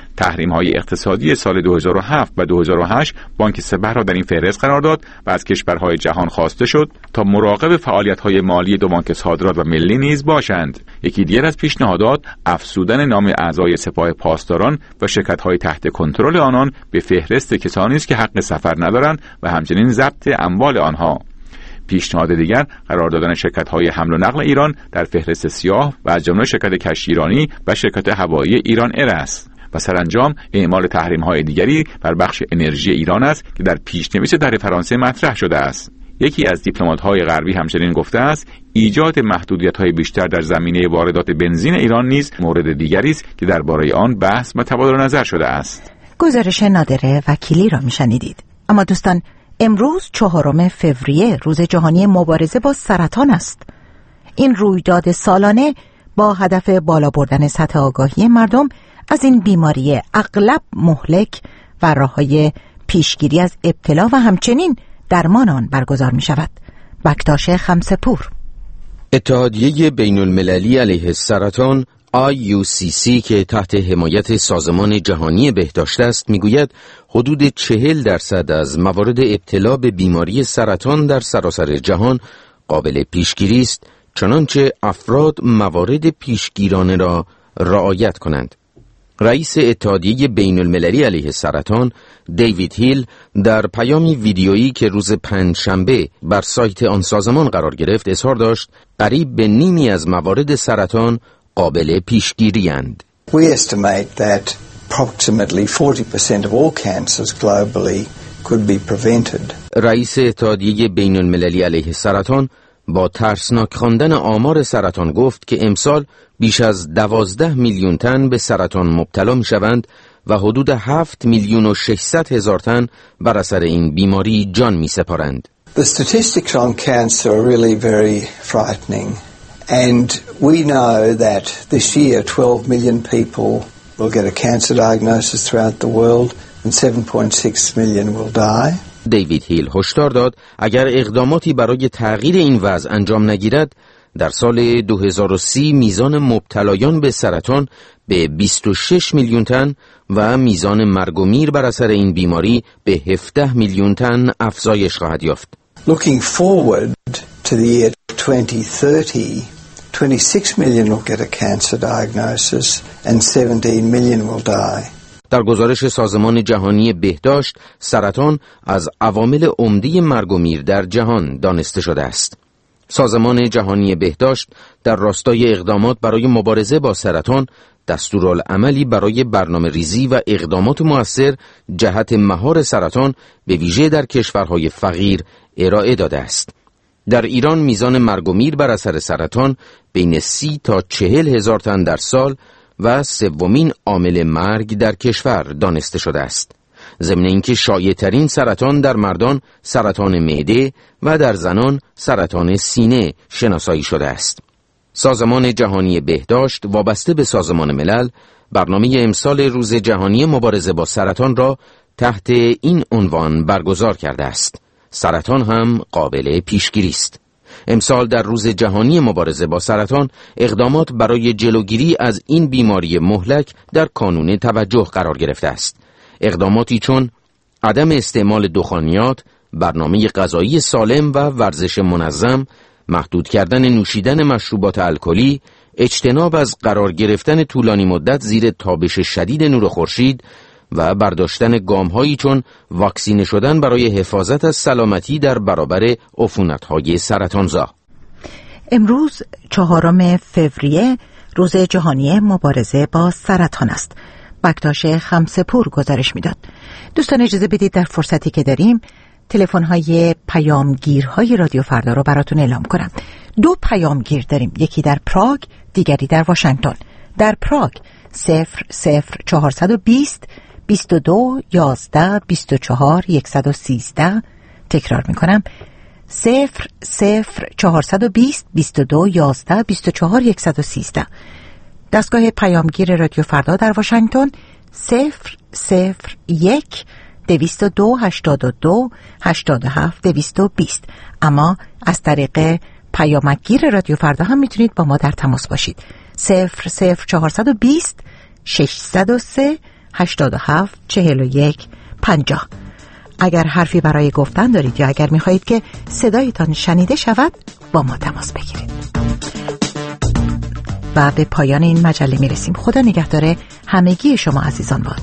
[SPEAKER 18] تحریم‌های اقتصادی سال دو هزار و هفت و دو هزار و هشت بانک سپه را در این فهرست قرار داد و از کشورهای جهان خواسته شد تا مراقب فعالیت‌های مالی دو بانک صادرات و ملی نیز باشند. یکی دیگر از پیشنهادات افزودن نام اعضای سپاه پاسداران و شرکت‌های تحت کنترل آنان به فهرست کسانی است که حق سفر ندارند و همچنین ضبط اموال آنها. پیشنهاد دیگر قرار دادن شرکت‌های حمل و نقل ایران در فهرست سیاه و از جمله شرکت کشتی ایرانی و شرکت هوایی ایران ایر است. و سرانجام اعمال تحریم‌های دیگری بر بخش انرژی ایران است که در پیش‌نویس در فرانسه مطرح شده است. یکی از دیپلمات‌های غربی همچنین گفته است ایجاد محدودیت‌های بیشتر در زمینه واردات بنزین ایران نیز مورد دیگری است که درباره آن بحث و تبادل نظر شده است.
[SPEAKER 3] گزارش نادره وکیلی را می‌شنیدید. اما دوستان، امروز چهارم فوریه روز جهانی مبارزه با سرطان است. این رویداد سالانه با هدف بالا بردن سطح آگاهی مردم از این بیماری اغلب مهلک و راه‌های پیشگیری از ابتلا و همچنین درمان آن برگزار می شود. بکتاش خمسه‌پور.
[SPEAKER 19] اتحادیه بین المللی علیه السرطان آی یو سی سی که تحت حمایت سازمان جهانی بهداشت است میگوید حدود چهل درصد از موارد ابتلا به بیماری سرطان در سراسر جهان قابل پیشگیری است، چنانچه افراد موارد پیشگیرانه را رعایت کنند. رئیس اتحادیه بین المللی علیه السرطان دیوید هیل در پیامی ویدیویی که روز پنجشنبه بر سایت آن سازمان قرار گرفت اظهار داشت قریب به نیمی از موارد سرطان قابل پیشگیری اند.
[SPEAKER 20] We estimate that approximately forty percent of all cancers globally could be prevented.
[SPEAKER 19] رئیس اتحادیه بین المللی علیه السرطان با ترسناک خواندن آمار سرطان گفت که امسال بیش از دوازده میلیون تن به سرطان مبتلا می شوند و حدود هفت میلیون و ششصد هزار تن بر اثر این بیماری جان می سپارند.
[SPEAKER 20] The statistics on cancer are really very frightening and we know that this year twelve million people will get a cancer diagnosis throughout the world and seven point six million will die.
[SPEAKER 19] دیوید هیل هشدار داد اگر اقداماتی برای تغییر این وضع انجام نگیرد در سال دو هزار و سی میزان مبتلایان به سرطان به بیست و شش میلیون تن و میزان مرگ و میر بر اثر این بیماری به هفده میلیون تن افزایش خواهد یافت.
[SPEAKER 20] Looking forward to the year twenty thirty, twenty-six million will get a cancer diagnosis and seventeen million will die.
[SPEAKER 19] در گزارش سازمان جهانی بهداشت، سرطان از عوامل عمده مرگ و میر در جهان دانسته شده است. سازمان جهانی بهداشت در راستای اقدامات برای مبارزه با سرطان دستورالعملی برای برنامه ریزی و اقدامات مؤثر جهت مهار سرطان به ویژه در کشورهای فقیر ارائه داده است. در ایران میزان مرگ و میر بر اثر سرطان بین سی تا چهل هزار تن در سال و سومین عامل مرگ در کشور دانسته شده است. ضمن اینکه شایع‌ترین سرطان در مردان سرطان معده و در زنان سرطان سینه شناسایی شده است. سازمان جهانی بهداشت وابسته به سازمان ملل برنامه امسال روز جهانی مبارزه با سرطان را تحت این عنوان برگزار کرده است: سرطان هم قابل پیشگیری است. امسال در روز جهانی مبارزه با سرطان اقدامات برای جلوگیری از این بیماری مهلک در کانون توجه قرار گرفته است. اقداماتی چون عدم استعمال دخانیات، برنامه غذایی سالم و ورزش منظم، محدود کردن نوشیدن مشروبات الکلی، اجتناب از قرار گرفتن طولانی مدت زیر تابش شدید نور خورشید و برداشتن گام‌هایی چون واکسینه شدن برای حفاظت از سلامتی در برابر عفونت‌های سرطانزا.
[SPEAKER 3] امروز چهارم فوریه روز جهانی مبارزه با سرطان است. بکتاش خمسه‌پور گزارش میداد. دوستان اجازه بدید در فرصتی که داریم تلفن‌های پیامگیرهای رادیو فردا رو براتون اعلام کنم. دو پیامگیر داریم، یکی در پراگ، دیگری در واشنگتن. در پراگ صفر صفر چهارصد و بیست بیست و دو یازده بیست و چهار صد و سیزده. تکرار میکنم صفر صفر چهارصد و بیست بیست و دو یازده بیست و چهار صد و سیزده. دستگاه پیامگیر رادیو فردا در واشنگتن صفر صفر یک دویست و دو هشتاد و دو هشتاد و هفت دویست و بیست. اما از طریق پیامگیر رادیو فردا هم میتونید با ما در تماس باشید. صفر صفر چهارصد و بیست ششصد و سه هشتاد و هفت چهل و یک پنجاه. اگر حرفی برای گفتن دارید یا اگر می‌خواهید که صدایتان شنیده شود با ما تماس بگیرید. و به پایان این مجله میرسیم. خدا نگهدار همگی شما عزیزان باد.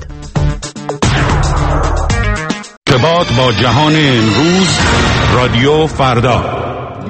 [SPEAKER 10] ارتباط با جهان امروز، رادیو فردا.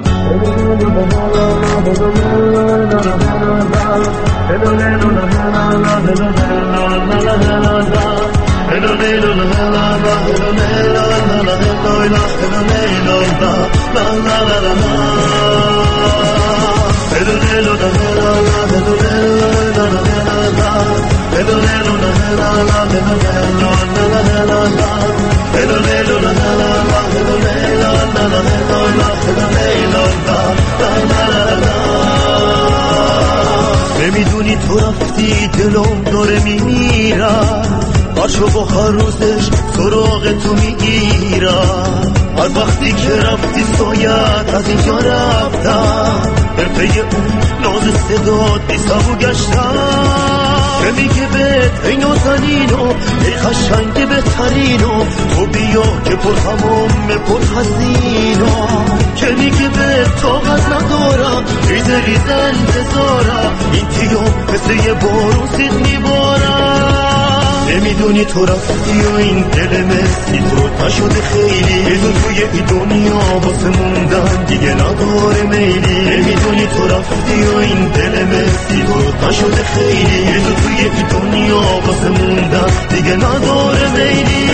[SPEAKER 21] نمیدونی تو رفتی دلم داره میمیرم، بچه با هر روزش سراغ تو میگیرم. از وقتی که رفتی سایت از اینجا رفتم، به پی اون ناز صدات بی سبو گشتم. که میگه بهت ای نازنینو ای قشنگ بهترینو، تو بیا که پر هموم پر حزینو. که میگه بهت طاقت ندارم ریزه ریزه انتظارم، این تیو مثل یه بارون سید میبارم. نمیدونی تو رفتی و این دل مسی تو نشده خیلی، بدون توی این دنیا واسه موندن دیگه نداره میلی. نمیدونی تو رفتی و این دل مسی تو نشده خیلی، بدون توی این دنیا واسه موندن دیگه نداره میلی.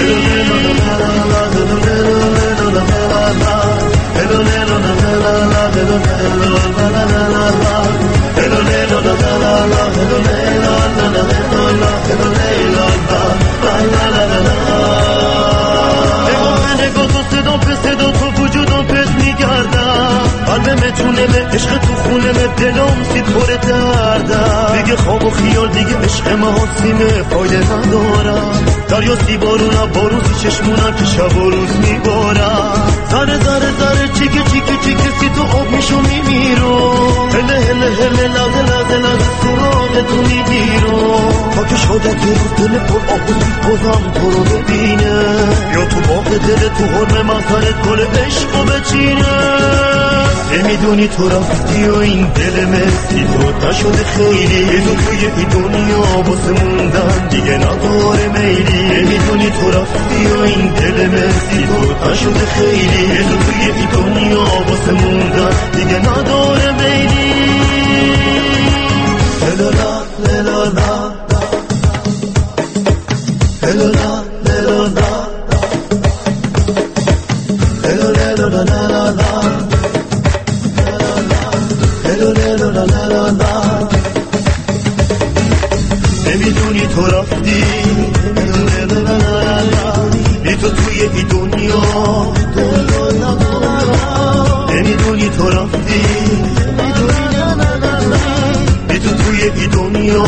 [SPEAKER 21] نگاه تو صدا به صدا تو وجودم پس میگردم، قلبم جونم عشق تو خونم دلم سید پر دردم. دیگه خواب و خیال دیگه عشق محاسیمه فایده ندارم. دریا سی بارونم باروزی چشمونم که شب و روز میبارم. ذره ذره ذره چیکه چیکه چیکه سی تو آب میشو میمیرم. هله هله هله لغه لغه لغه سراغ تو میگیرم. تا که شاید یه روز دل پر آب و سید بازم تو رو ببینه، یا تو باغ دل تو حرم مغزرت گل عشقو بچینه. نمیدونی تو رفتی و این دل مسی تو نشده خیلی، بدون توی این دنیا واسه موندن دیگه نداره میلی. نمیدونی تو رفتی و این دل مسی تو نشده خیلی، بدون توی این دنیا واسه موندن دیگه نداره میلی. هلالا هلالا هلالا هلالا نمیدونی تو رفتی بی تو توی این دنیا، نمیدونی تو رفتی بی تو توی این دنیا.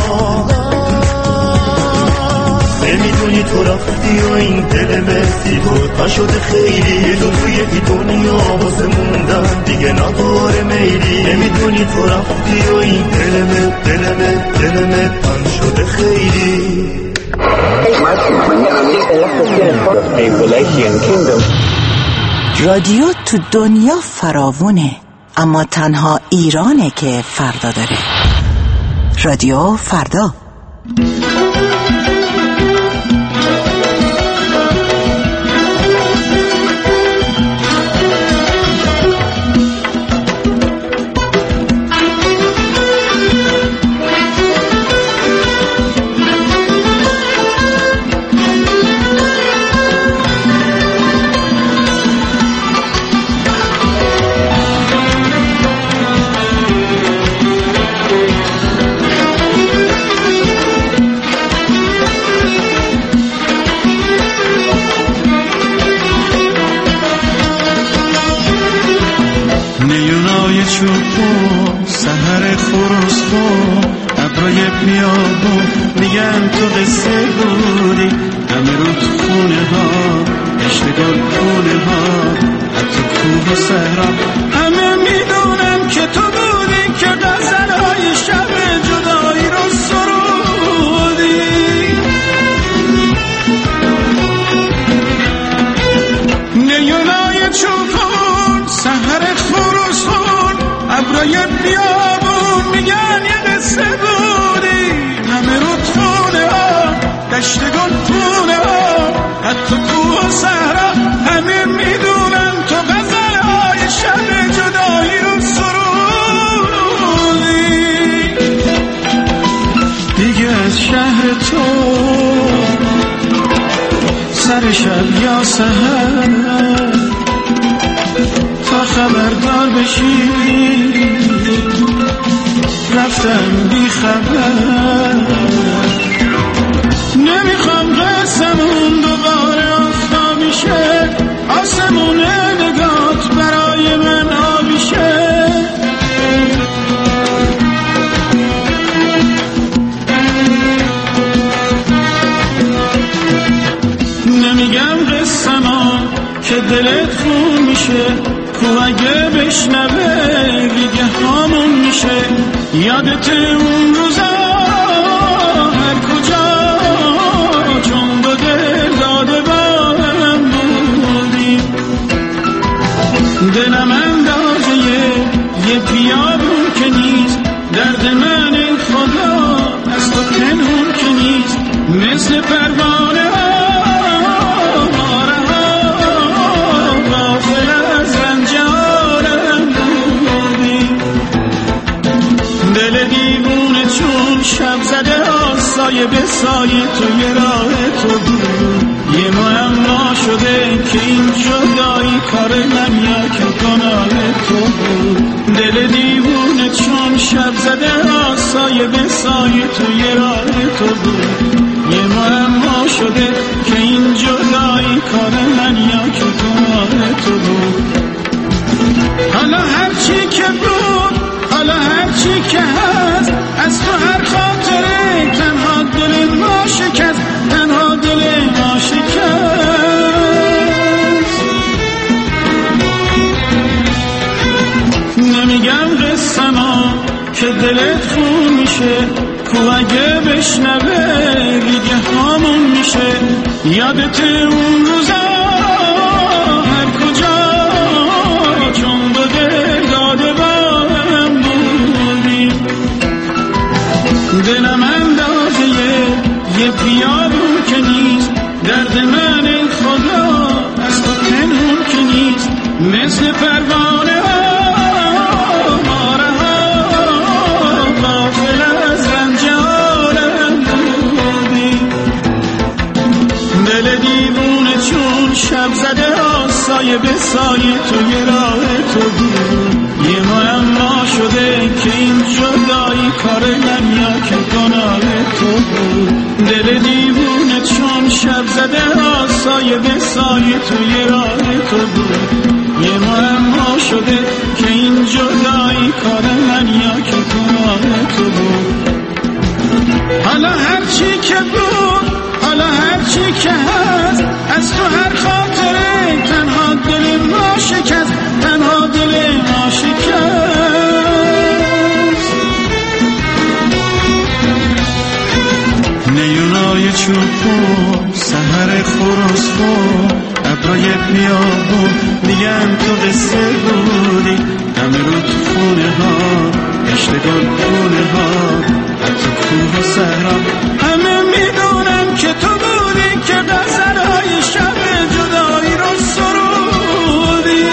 [SPEAKER 21] نمیدونی تو رفتی و این دل مسی تو نشده خیلی، تو توی این دنیا واسه موندن دیگه نداره میلی. نمیدونی تو رفتی و این دلمه دلمه دلمه تن شده خیلی.
[SPEAKER 3] رادیو تو دنیا فراوونه، اما تنها ایرانه که فردا داره. رادیو فردا.
[SPEAKER 22] سحر خورسخو ابرای بیابون میگن تو قصه بودی، همه رو تو خونه ها اشتگال خونه ها حتی کوه و صحرا، همه میدونم که تو بودی که غزلهای شب جدایی رو سرودی. نیونای چوپون سحر خروسون ابرای بیابون میگن یه قصه بودی همه رودخونه ها دشت گل پونه ها حتی کوه و صحرا همه میدونن تو غزل های شب جدایی رو سرودی دیگه از شهر تو سر شب یا سحر تا خبردار بشی رفتم بی خبر نمیخوام قسمون دوباره آفتابی شه آسمون نگات برای من آبی شه نمیگم قسما که دلت خون میشه کو اگه بشنوه دیگه همون میشه یادت اون روزا هر کجا چون دو دل داده بارم بودی دلم اندازه یه بیابون که نیست درد من ای خدا از تو پنهون که نیست مثل پروانه ها شب زده ها سایه به سایه تو یه راه تو بود یه معما شده که این جدایی کار من یا که گناه تو بود دل دیوونه چون شب زده ها سایه به سایه تو یه راه تو بود یه معما شده که این جدایی کار من یا که گناه تو بود حالا هرچی که بود حالا هرچی که هست از تو هر خاطره تنها دل ما شکست تنها دل ما شکست نمیگم قسما که دلت خون میشه کو اگه بشنوه دیگه همون میشه یادت اون روزا هر کجا چون دو دل داده بارم بودی دلم اندازه یه بیابون که نیست درد من ای خدا از تو پنهون که نیست مثل پروانه ها ماره ها غافل از رنج عالم بودی دل دیوونه چون شب زده ها سایه به سایه تو یه راه تو بود یه معما شده که این جدایی کار من یا که گناه تو بود دل دیوونه چون شب زده ها سایه به سایه تو یه راه تو بود یه معما شده که این جدایی کار من یا که گناه تو بود حالا هرچی که بود حالا هرچی که هست از تو هر خاطره تنها دل ما شکست تنها دل ما شکست نیونای چوبون سحر خروسون ابرای بیابون میگن تو قصه بودی همه رو تو خونه ها اشتگال خونه ها حتی کوه و صحرا همه میدونم که تو بودی که غزلهای شب جدایی رو سرودی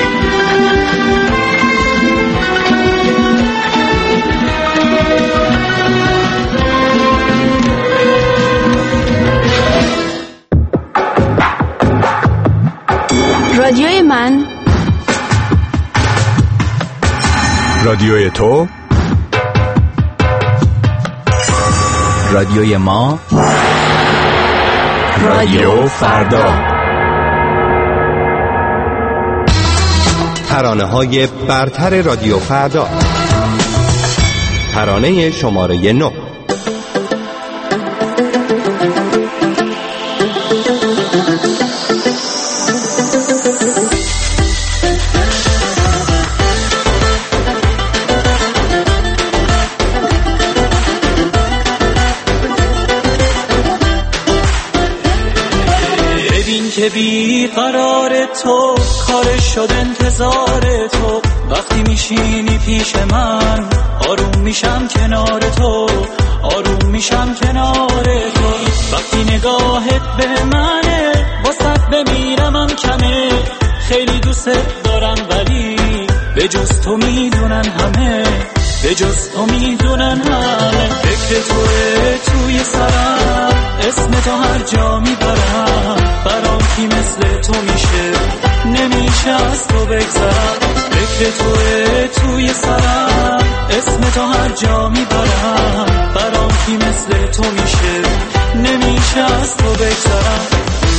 [SPEAKER 17] رادیوی من
[SPEAKER 1] رادیوی تو رادیوی ما رادیو فردا ترانه های برتر رادیو فردا ترانه شماره نه
[SPEAKER 4] که بی قرار
[SPEAKER 2] تو کارش شد انتظار تو، وقتی میشینی پیش من آروم میشم کنار تو، آروم میشم کنار تو. وقتی نگاهت به منه واسط بمیرمم کمه، خیلی دوست دارم ولی به جز تو میدونن همه، به جز تو میدونن همه. فکر توه توی سرم، اسم تو هر جا میبرم، برام کی مثل تو میشه نمیشه از تو بگذرم. فکر توه توی سرم، اسم تو هر جا میبرم، برام کی مثل تو میشه نمیشه از تو بگذرم.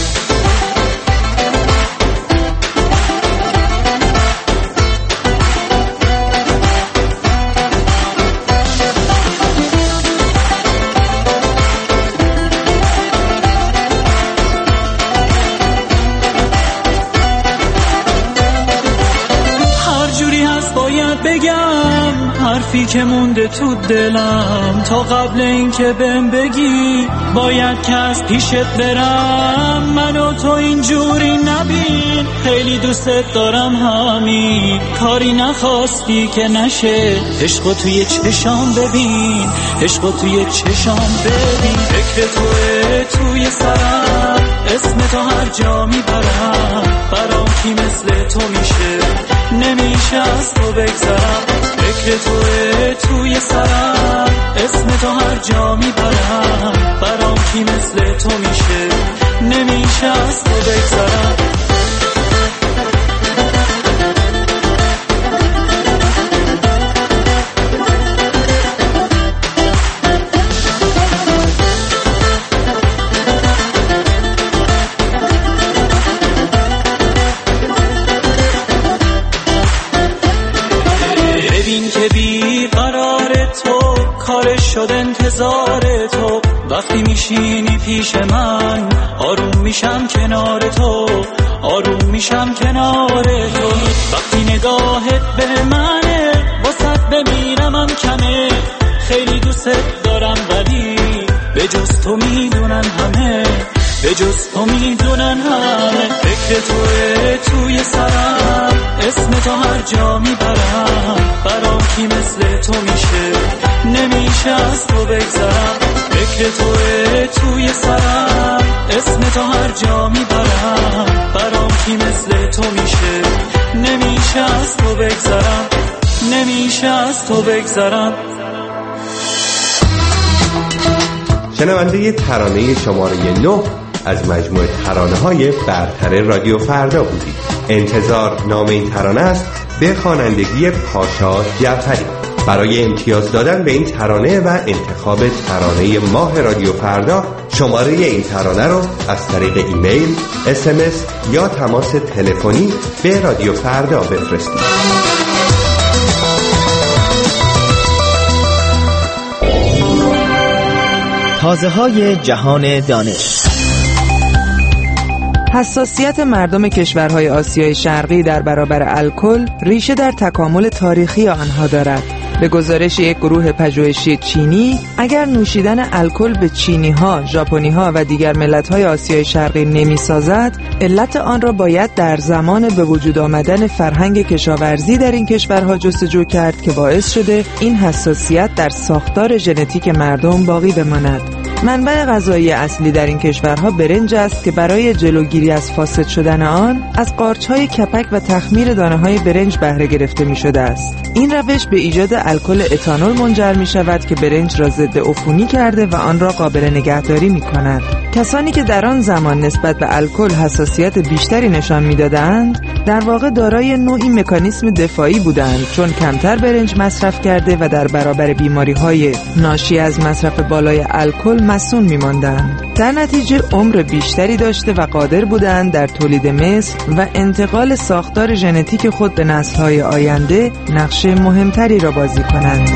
[SPEAKER 2] حرفی که مونده تو دلم تا قبل این که بهم بگی باید که از پیشت برم. من و تو اینجوری نبین، خیلی دوستت دارم همین، کاری نخواستی که نشه، عشقو توی چشام ببین، عشقو توی چشام ببین. فکر توه توی سرم، اسم تو هر جا میبرم، برام کی مثل تو میشه نمیشه از تو بگذرم. فکر توه توی سرم، اسم تو هر جا میبرم، برام کی مثل تو میشه نمیشه از تو بگذرم. شد انتظار تو، وقتی میشینی پیش من آروم میشم کنار تو، آروم میشم کنار تو. وقتی نگاهت به منه واسط بمیرمم کمه، خیلی دوستت دارم ولی به جز تو میدونن همه، به جز تو میدونن همه. فکر توه توی سرم، اسم تو هر جا میبرم، برام کی مثل تو میشه نمیشه از تو بگذرم. فکر توه توی سرم، اسم تو هر جا میبرم، برام کی مثل تو میشه نمیشه از تو بگذرم، نمیشه از تو بگذرم.
[SPEAKER 1] شنونده ترانه شماره نه از مجموعه ترانه‌های برتر رادیو فردا بودید. انتظار نام این ترانه است به خوانندگی پاشا جعفری. برای امتیاز دادن به این ترانه و انتخاب ترانه ماه رادیو فردا، شماره این ترانه رو از طریق ایمیل، اس ام اس یا تماس تلفنی به رادیو فردا بفرستید.
[SPEAKER 4] تازه‌های جهان دانش.
[SPEAKER 23] حساسیت مردم کشورهای آسیای شرقی در برابر الکل ریشه در تکامل تاریخی آنها دارد. به گزارش یک گروه پژوهشی چینی، اگر نوشیدن الکل به چینی‌ها، ژاپنی‌ها و دیگر ملت‌های آسیای شرقی نمی‌سازد، علت آن را باید در زمان به وجود آمدن فرهنگ کشاورزی در این کشورها جستجو کرد که باعث شده این حساسیت در ساختار ژنتیک مردم باقی بماند. منبع غذایی اصلی در این کشورها برنج است که برای جلوگیری از فاسد شدن آن از قارچ‌های کپک و تخمیر دانه‌های برنج بهره گرفته می‌شده است. این روش به ایجاد الکل اتانول منجر می‌شود که برنج را ضد عفونی کرده و آن را قابل نگهداری می‌کند. کسانی که در آن زمان نسبت به الکل حساسیت بیشتری نشان می‌دادند، در واقع دارای نوعی مکانیسم دفاعی بودند، چون کمتر برنج مصرف کرده و در برابر بیماری‌های ناشی از مصرف بالای الکل مسئول می‌ماندند. در نتیجه عمر بیشتری داشته و قادر بودند در تولید مثل و انتقال ساختار ژنتیک خود به نسل‌های آینده نقش مهمتری را بازی کنند.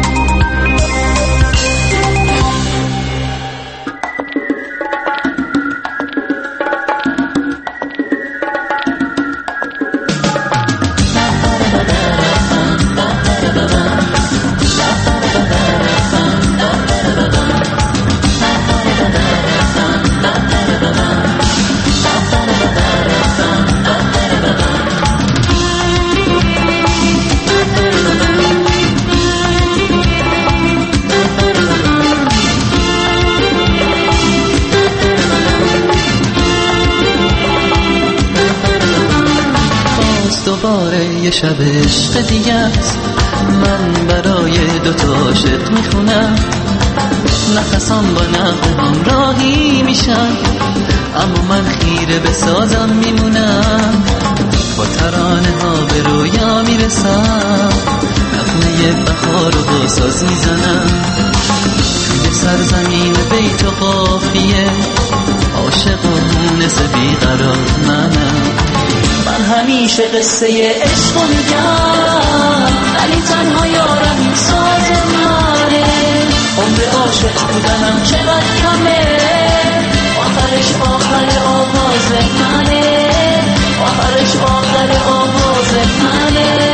[SPEAKER 5] باز دوباره یه شب عشق دیگه است، من برای دوتا عاشق میخونم، نفسام با نغمه‌هام راهی میشن، اما من خیره به سازم میمونم، با ترانه ها به رویا میرسم، نغمه بهار رو با ساز میزنم، توی سرزمین بیت و قافیه عاشق و مونس بیقرار منم. من همیشه قصه عشق رو میگم، ولی تنها یارم این ساز منه، عمر عاشق بودنم چقدر کمه، آخرش آخر آواز منه، آخرش آخر آواز منه.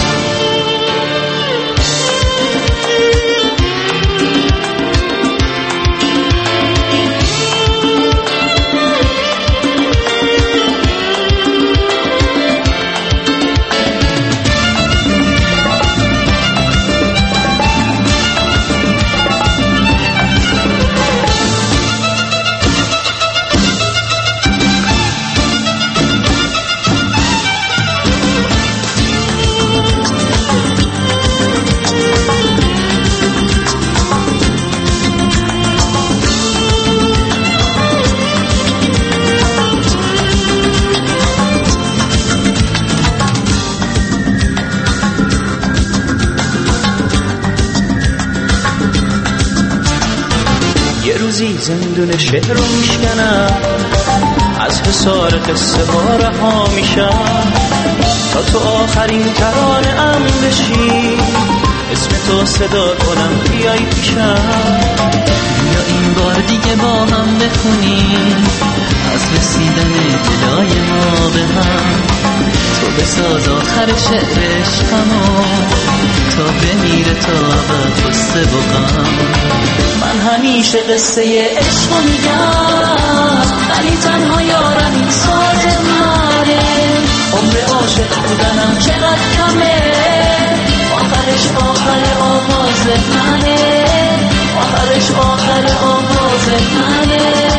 [SPEAKER 5] زندون شهر رو میشکنم، از حصار قصه ها رها میشم، تا تو آخرین ترانه ام بشی، اسم تو صدا کنم بیای پیشم، یا این بار دیگه با هم بخونیم از رسیدن دلای ما به هم، تو بساز آخر شعر عشقمو تا بمیره تا ابد قصه و غم. من همیشه قصه عشق رو میگم، ولی تنها یارم این ساز منه، عمر عاشق بودنم چقدر کمه، آخرش آخر آواز منه، آخرش آخر آواز منه.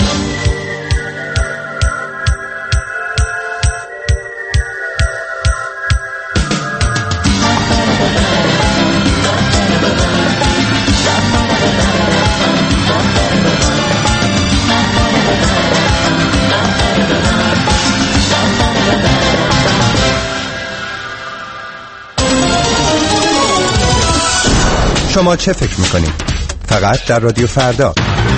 [SPEAKER 1] شما چه فکر میکنید؟ فقط در رادیو فردا.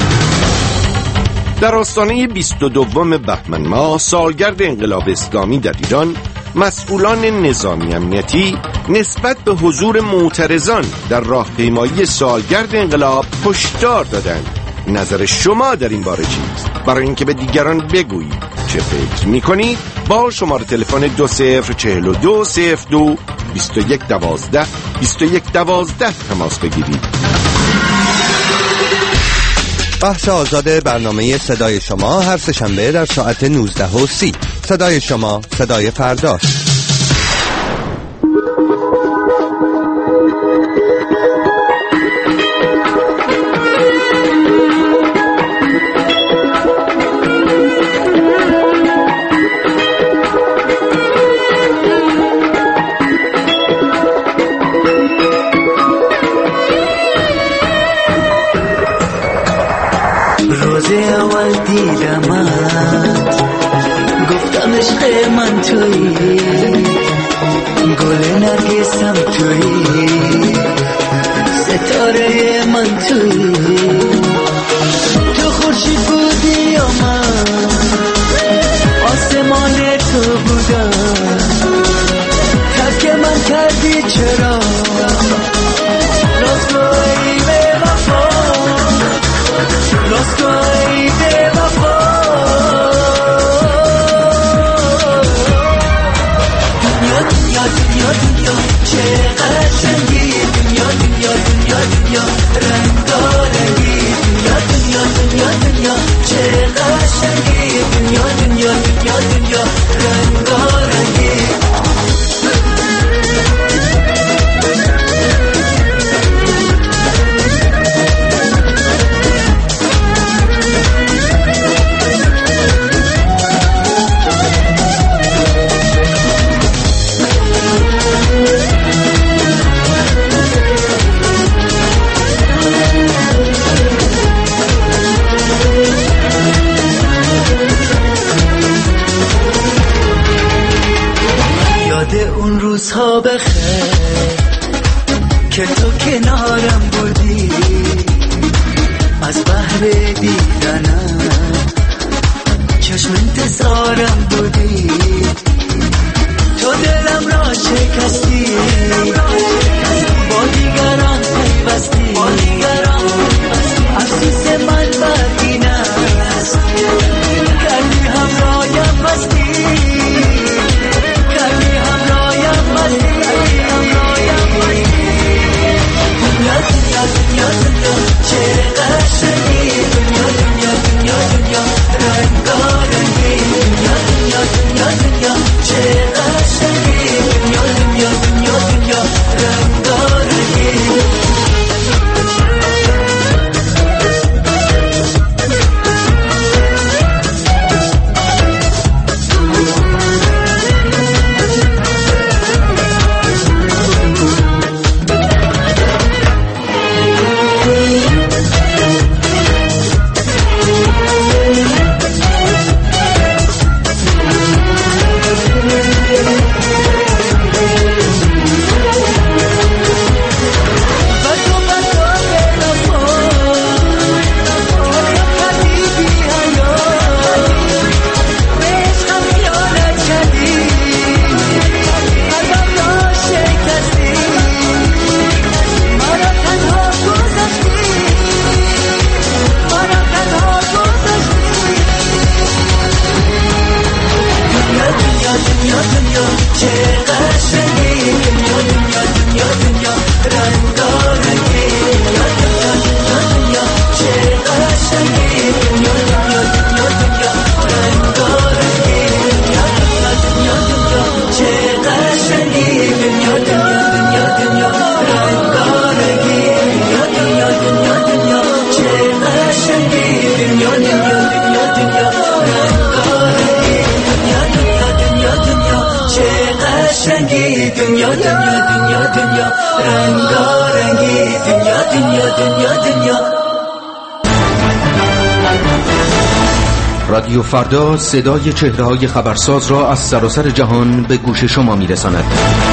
[SPEAKER 6] در آستانه بیست و دوم بهمن ماه سالگرد انقلاب اسلامی در ایران، مسئولان نظامی امنیتی نسبت به حضور معترضان در راهپیمایی سالگرد انقلاب هشدار دادند. نظر شما در این باره چیست؟ برای اینکه به دیگران بگویید چه فکر میکنید با شماره تلفن دو صفر چهل و دو صفر دو بیست و یک دوازده بیست و یک دوازده تماس بگیرید.
[SPEAKER 1] بخش آزاد برنامه صدای شما هر سه‌شنبه در ساعت نوزده و سی. صدای شما، صدای فرداست.
[SPEAKER 5] من تویی، گل نرگسم تویی، ستاره من تویی، تو خورشید بودی یا من آسمان تو بودم، ترک من کردی چرا راستگویی به وفا، راستگویی به وفا. یاد اون روزها بخیر که تو کنارم بودی، از بحر دیدنم چشم انتظارم بودی، تو دلم را شکستی، با دیگران پیوستی، افسوس من بدین است، کردی همرایم بستی، کردی همرایم بستی، دنیا دنیا دنیا دنیا چه قشنگی، دنیا دنیا دنیا دنیا رنگارنگی، دنیا دنیا دنیا دنیا چه قشنگی، دنیا دنیا دنیا دنیا رنگارنگی.
[SPEAKER 19] رادیو فردا صدای چهره‌های خبرساز را از سراسر جهان به گوش شما می‌رساند.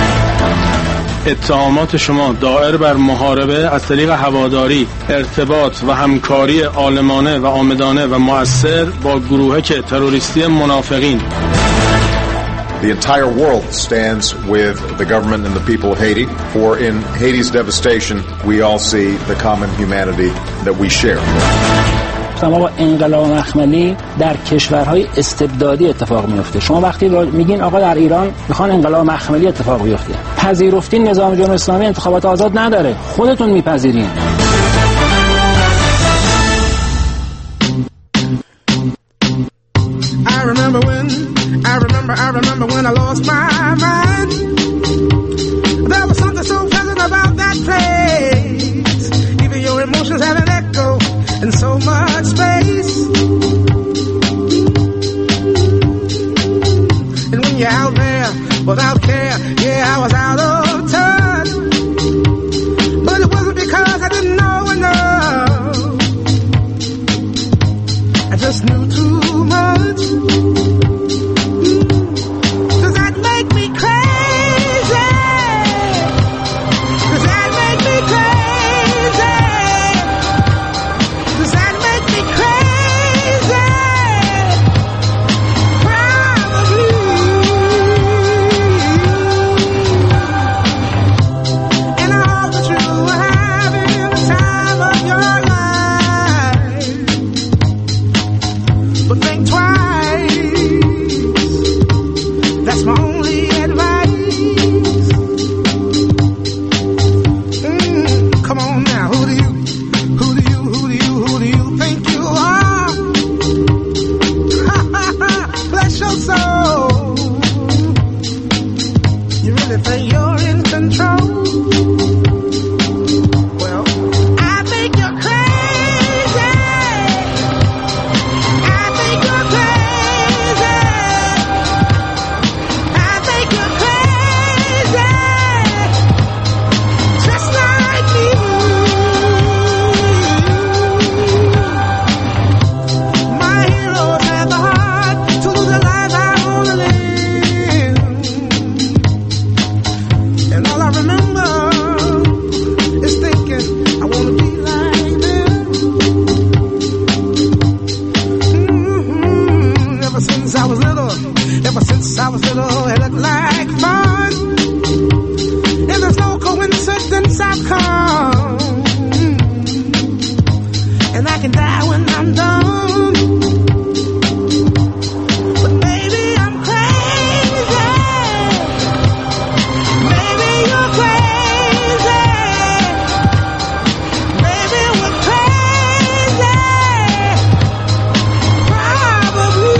[SPEAKER 7] اتهامات شما دائر بر محاربه از طریق هواداری، ارتباط و همکاری عالمانه و عامدانه و مؤثر با گروهک تروریستی منافقین.
[SPEAKER 8] The entire world stands with the government and the people of Haiti, for in Haiti's devastation, we all see the common humanity that we share.
[SPEAKER 9] ما با انقلاب مخملی در کشورهای استبدادی اتفاق میفته. شما وقتی میگین آقا در ایران میخوان انقلاب مخملی اتفاق بیفته، پذیرفتین نظام جمهوری اسلامی انتخابات آزاد نداره، خودتون میپذیرین.
[SPEAKER 24] I remember when I remember I remember when I lost my mind. There was something so pleasant about that place. Even your emotions have an echo in so much space. And when you're out there without care, yeah, I was out of touch. But it wasn't because I didn't know enough. I just knew too much. Does that make me crazy? Does that make me crazy? Does that make me crazy? Probably. And I hope that you are having the time of your life. But think twice. That's my only advice. Mm, come on now, who do you, who do you, who do you, who do you think you are? Bless your soul. You really think you're in control? Well, I think you're crazy. I think you're crazy. I think you're crazy. Just like me. My heroes had the heart to lose their lives. I wanna live. look like fun. And there's no coincidence I've come. And I can die when I'm done. But maybe I'm crazy. Maybe you're crazy. Maybe we're crazy. Probably.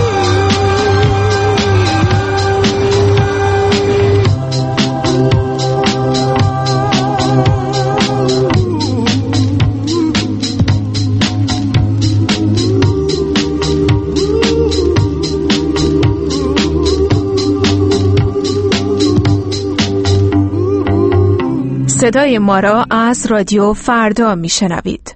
[SPEAKER 11] صدای ما را از رادیو فردا میشنوید.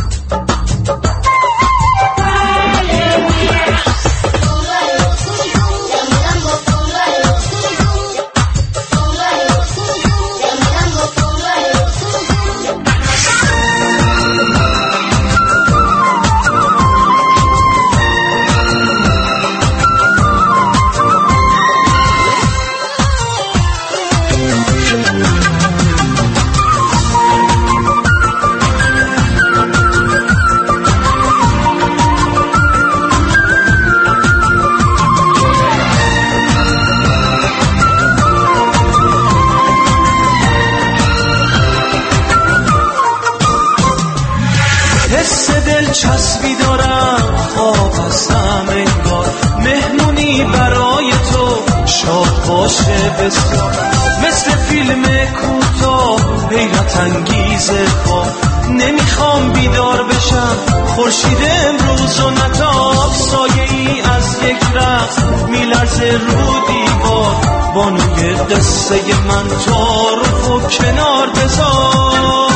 [SPEAKER 2] چسبی دارم خواب هستم انگار مهمونی برای تو شاد باشه بسیار مثل فیلم کوتاه حیرت انگیز خواب نمیخوام بیدار بشم خورشید امروز و نتاب سایه ای از یک رقص میلرزه رو دیوار بانوی قصه من تعارف و کنار بذار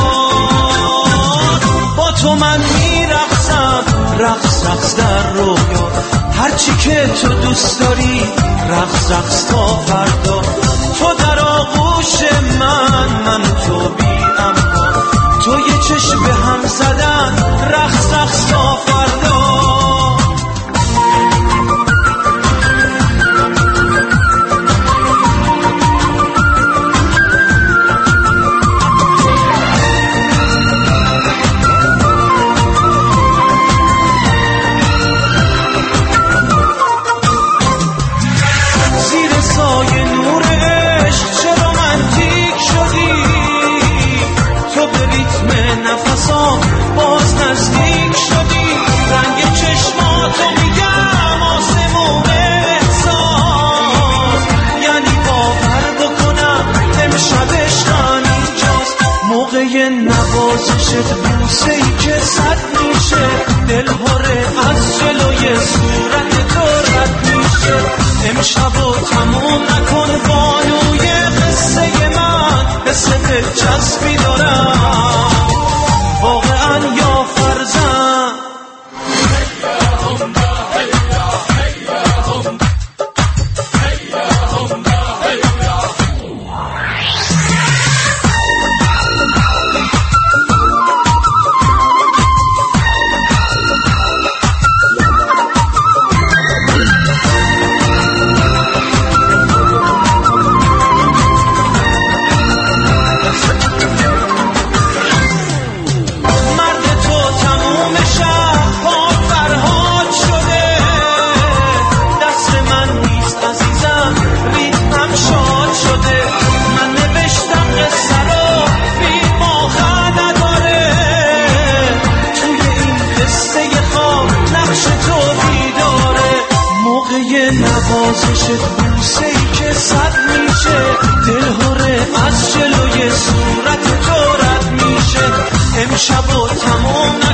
[SPEAKER 2] با تو من میرقصم رقص رقص در رویا هرچی که تو دوست داری رقص رقص تا فردا تو در آغوش من من تو بی اما تو یه چشم به هم زدن رقص رقص تا فردا باز نزدیک شدی رنگ چشماتو میگم آسمون احساس یعنی باور بکنم امشب عشقم اینجاست موقع نوازشت بوسه ای که صد میشه دل هره از جلوی صورت تو رد میشه امشب رو تموم نکن بانوی قصه من حس دلچسبی دارم واقعا یا فرزن نوازشت بوسه ای که صد میشه دل هره از جلوی صورت تو رد میشه امشب و تمام